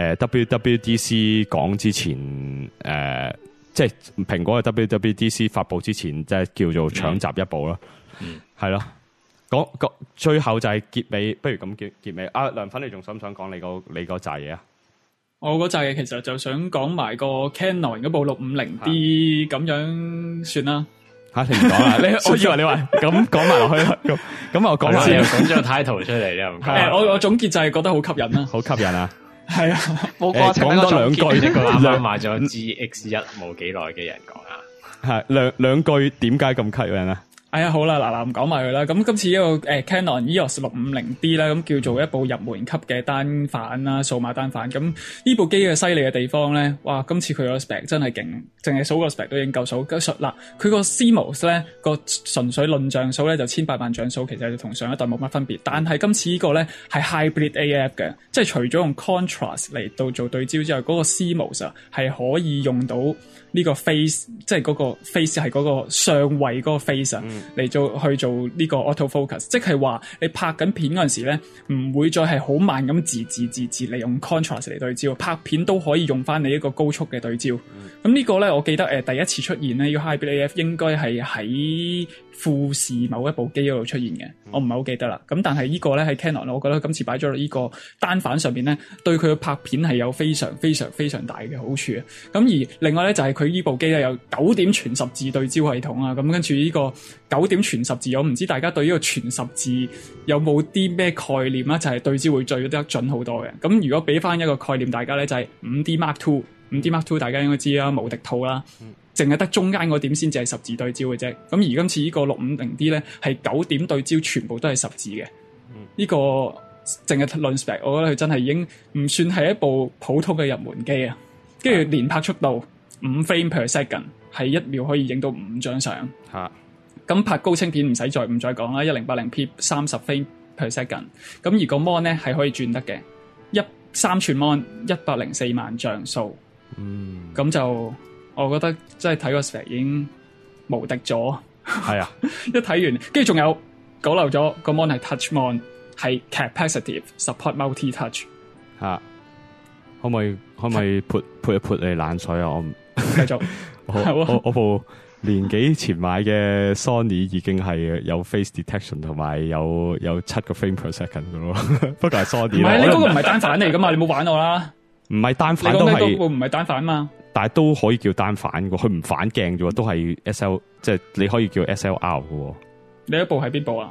WWDC 講之前，即係蘋果嘅 WWDC 發布之前，即係叫做搶閘一步啦，係咯。講最後就係結尾，不如咁結尾。梁粉，你仲想唔想講你個扎嘢啊？ 我嗰扎嘢其實就想講埋個 Canon 嗰部650D 咁樣算啦。 吓，你唔講啦？我以為你話咁講埋落去啦。咁我講先， 講咗個 title 出嚟咧，唔該。 我總結就係覺得好吸引啦。 好吸引啊！ 係啊， 冇過程講多兩句， 呢個啱啱買咗 GX1 冇幾耐嘅人講啊。 係兩句，點解咁吸引啊？ 哎呀，好啦，嗱，講埋佢啦。咁今次呢個Canon EOS 650D 啦，咁叫做一部入門級嘅單反啦，數碼單反。咁呢部機嘅犀利嘅地方咧，哇！今次佢個 spec 真係勁，淨係數個 spec 都已經夠數。嗱，佢個 CMOS 咧個純粹論像素咧就1800萬像素，其實就同上一代冇乜分別。但係今次呢個咧係 Hybrid AF 嘅，即係除咗用 contrast 嚟到做對焦之外，嗰個 CMOS 啊係可以用到呢個 face， 即係嗰個 face 係嗰個上位嗰個 face 啊。嚟去做呢個 autofocus， 即係話你拍緊片嗰陣時咧，唔會再係好慢咁自利用 contrast 嚟對焦，拍片都可以用翻你一個高速嘅對焦。咁呢個咧，我記得第一次出現咧，呢個 Hybrid AF 應該係喺富士某一部機嗰度出現嘅，我唔係好記得啦。咁但係呢個咧喺 Canon， 我覺得今次擺咗呢個單反上邊咧，對佢嘅拍片係有非常非常非常大嘅好處啊。咁而另外咧就係佢呢部機咧有9點全十字對焦系統啊。咁跟住呢個9點全十字，我唔知大家對呢個全十字有冇啲咩概念啦？就係對焦會對得準好多嘅。咁如果俾翻一個概念大家咧，就係 5D Mark II。5D Mark II 大家應該知啦，無敵套啦，淨係得中間嗰點先至係十字對焦嘅啫。咁而今次呢個650D 咧係9點對焦，全部都係十字嘅。呢個淨係論 spec，我覺得佢真係已經唔算係一部普通嘅入門機啊。跟住連拍速度5 frame per second， 係1秒可以影到5張相。咁拍高清片唔使再講啦，1080p 30 frame per second。咁而個 mon 咧係可以轉得嘅，3寸 mon 104萬像素。咁就我覺得真係睇個 spec 已經無敵咗。係啊，一睇完，跟住仲有講漏咗個 mon 係 touch mon， 係 capacitive support multi touch。 可唔可以潑一潑你冷水啊？我繼續。 我部年幾前買嘅 Sony 已經係有 face detection 同埋有7個 frame per second 嘅咯。不過係 Sony 啦。唔係，你嗰個唔係單反嚟噶嘛？你冇玩我啦。唔係單反都係。你講嗰部唔係單反嘛？但係都可以叫單反嘅，佢唔反鏡啫喎，都係 SL， 即係你可以叫 SLR 嘅。你一部係邊部啊？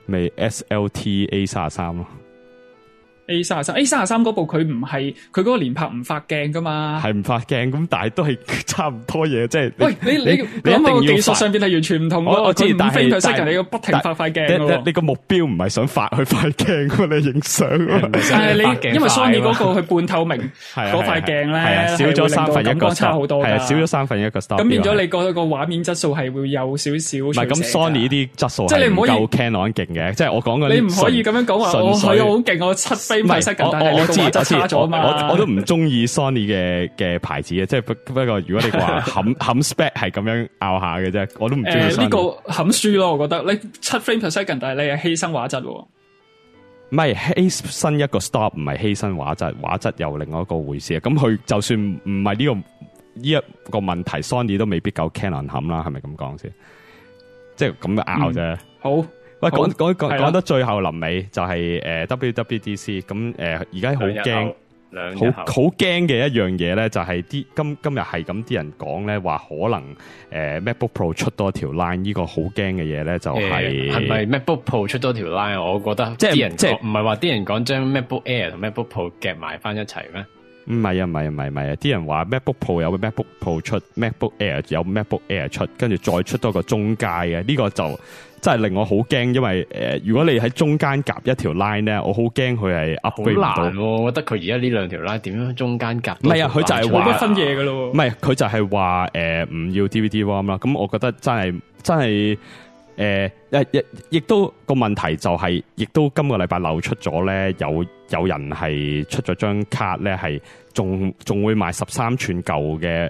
咪 SLT A33咯。 A33 嗰部佢唔係佢嗰個連拍唔發鏡噶嘛， 係唔發鏡咁，但係都係差唔多嘢，即係喂你諗個技術上邊係完全唔同喎。 我知，但係你要不停發塊鏡你個目標唔係想發去塊鏡喎，你影相。 但係你因為 Sony 嗰個佢半透明嗰塊鏡咧， 少咗三分一個 stop， 差好多， 係少咗三分一個 stop。 咁變咗你個畫面質素係會有少少。唔係咁 Sony 啲質素係唔夠 Canon 勁嘅，即係我講嘅。 你唔可以咁樣講話，我好勁，我7 frame per second。我都唔中意 Sony 嘅牌子嘅，即係不過如果你話冚 spec 係咁樣拗下嘅啫，我都唔中意。 呢個冚輸咯，我覺得你7 frame per second，但係你係犧牲畫質喎。 唔係犧牲一個 stop， 唔係犧牲畫質，畫質又另外一個回事啊。咁佢就算唔係呢一個問題 ，Sony 都未必夠 Canon 冚啦，係咪咁講先？即係咁拗啫。 好。 喂，講得最後臨尾就係WWDC 咁而家好驚，好驚嘅一樣嘢咧，就係今日係咁啲人講咧，話可能MacBook Pro 出多條 line， 呢個好驚嘅嘢咧就係咪 MacBook Pro 出多條 line？ 我覺得即係唔係話啲人講將 MacBook Air 同 MacBook Pro 夾埋翻一齊咩？ 唔係啊！啲人話 MacBook Pro 有 MacBook Pro 出 ，MacBook Air 有 MacBook Air 出，跟住再出多個中階嘅，呢個就真係令我好驚，因為如果你喺中間夾一條 line 咧，我好驚佢係 upgrade 唔到。好難喎，我覺得佢而家呢兩條 line 點樣中間夾？唔係啊，佢就係話冇乜分嘢㗎咯。唔係，佢就係話唔要 DVD-ROM 啦。咁我覺得真係亦都個問題就係，亦都今個禮拜漏出咗咧，有人係出咗張卡咧，係仲會賣13寸舊嘅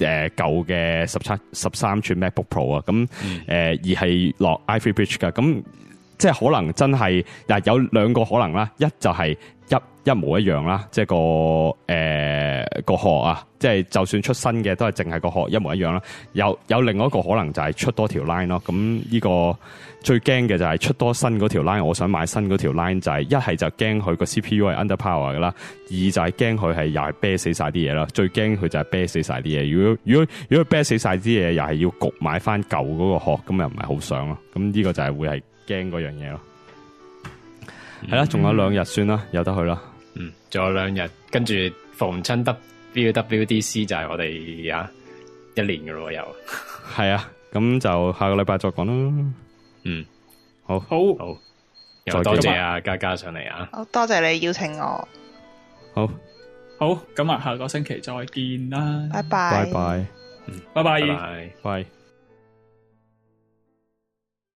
13寸 MacBook Pro 啊，咁而係落 Ivy Bridge 噶，咁即係可能真係有兩個可能啦，一就係一模一樣啦，即係個殼啊，即係就算出新嘅都係淨係個殼一模一樣啦。有另外一個可能就係出多條 line 咯。咁呢個最驚嘅就係出多新嗰條 line，我想買新嗰條 line 就係一係就驚佢個 CPU 係 underpower 噶啦，二就係驚佢係又係啤死晒啲嘢啦。最驚佢就係啤死晒啲嘢。如果佢啤死晒啲嘢，又係要焗買翻舊嗰個殼，咁又唔係好想咯。咁呢個就係會係驚嗰樣嘢咯。係啦，仲有2日算啦，由得去啦。仲有2日，跟住逢親 WWDC 就係我哋1年噶咯，又係啊，咁就下個禮拜再講啦。好，又多謝嘉嘉上嚟啊！好多謝你邀請我。好，咁下個星期再見啦，拜拜，拜拜，拜拜。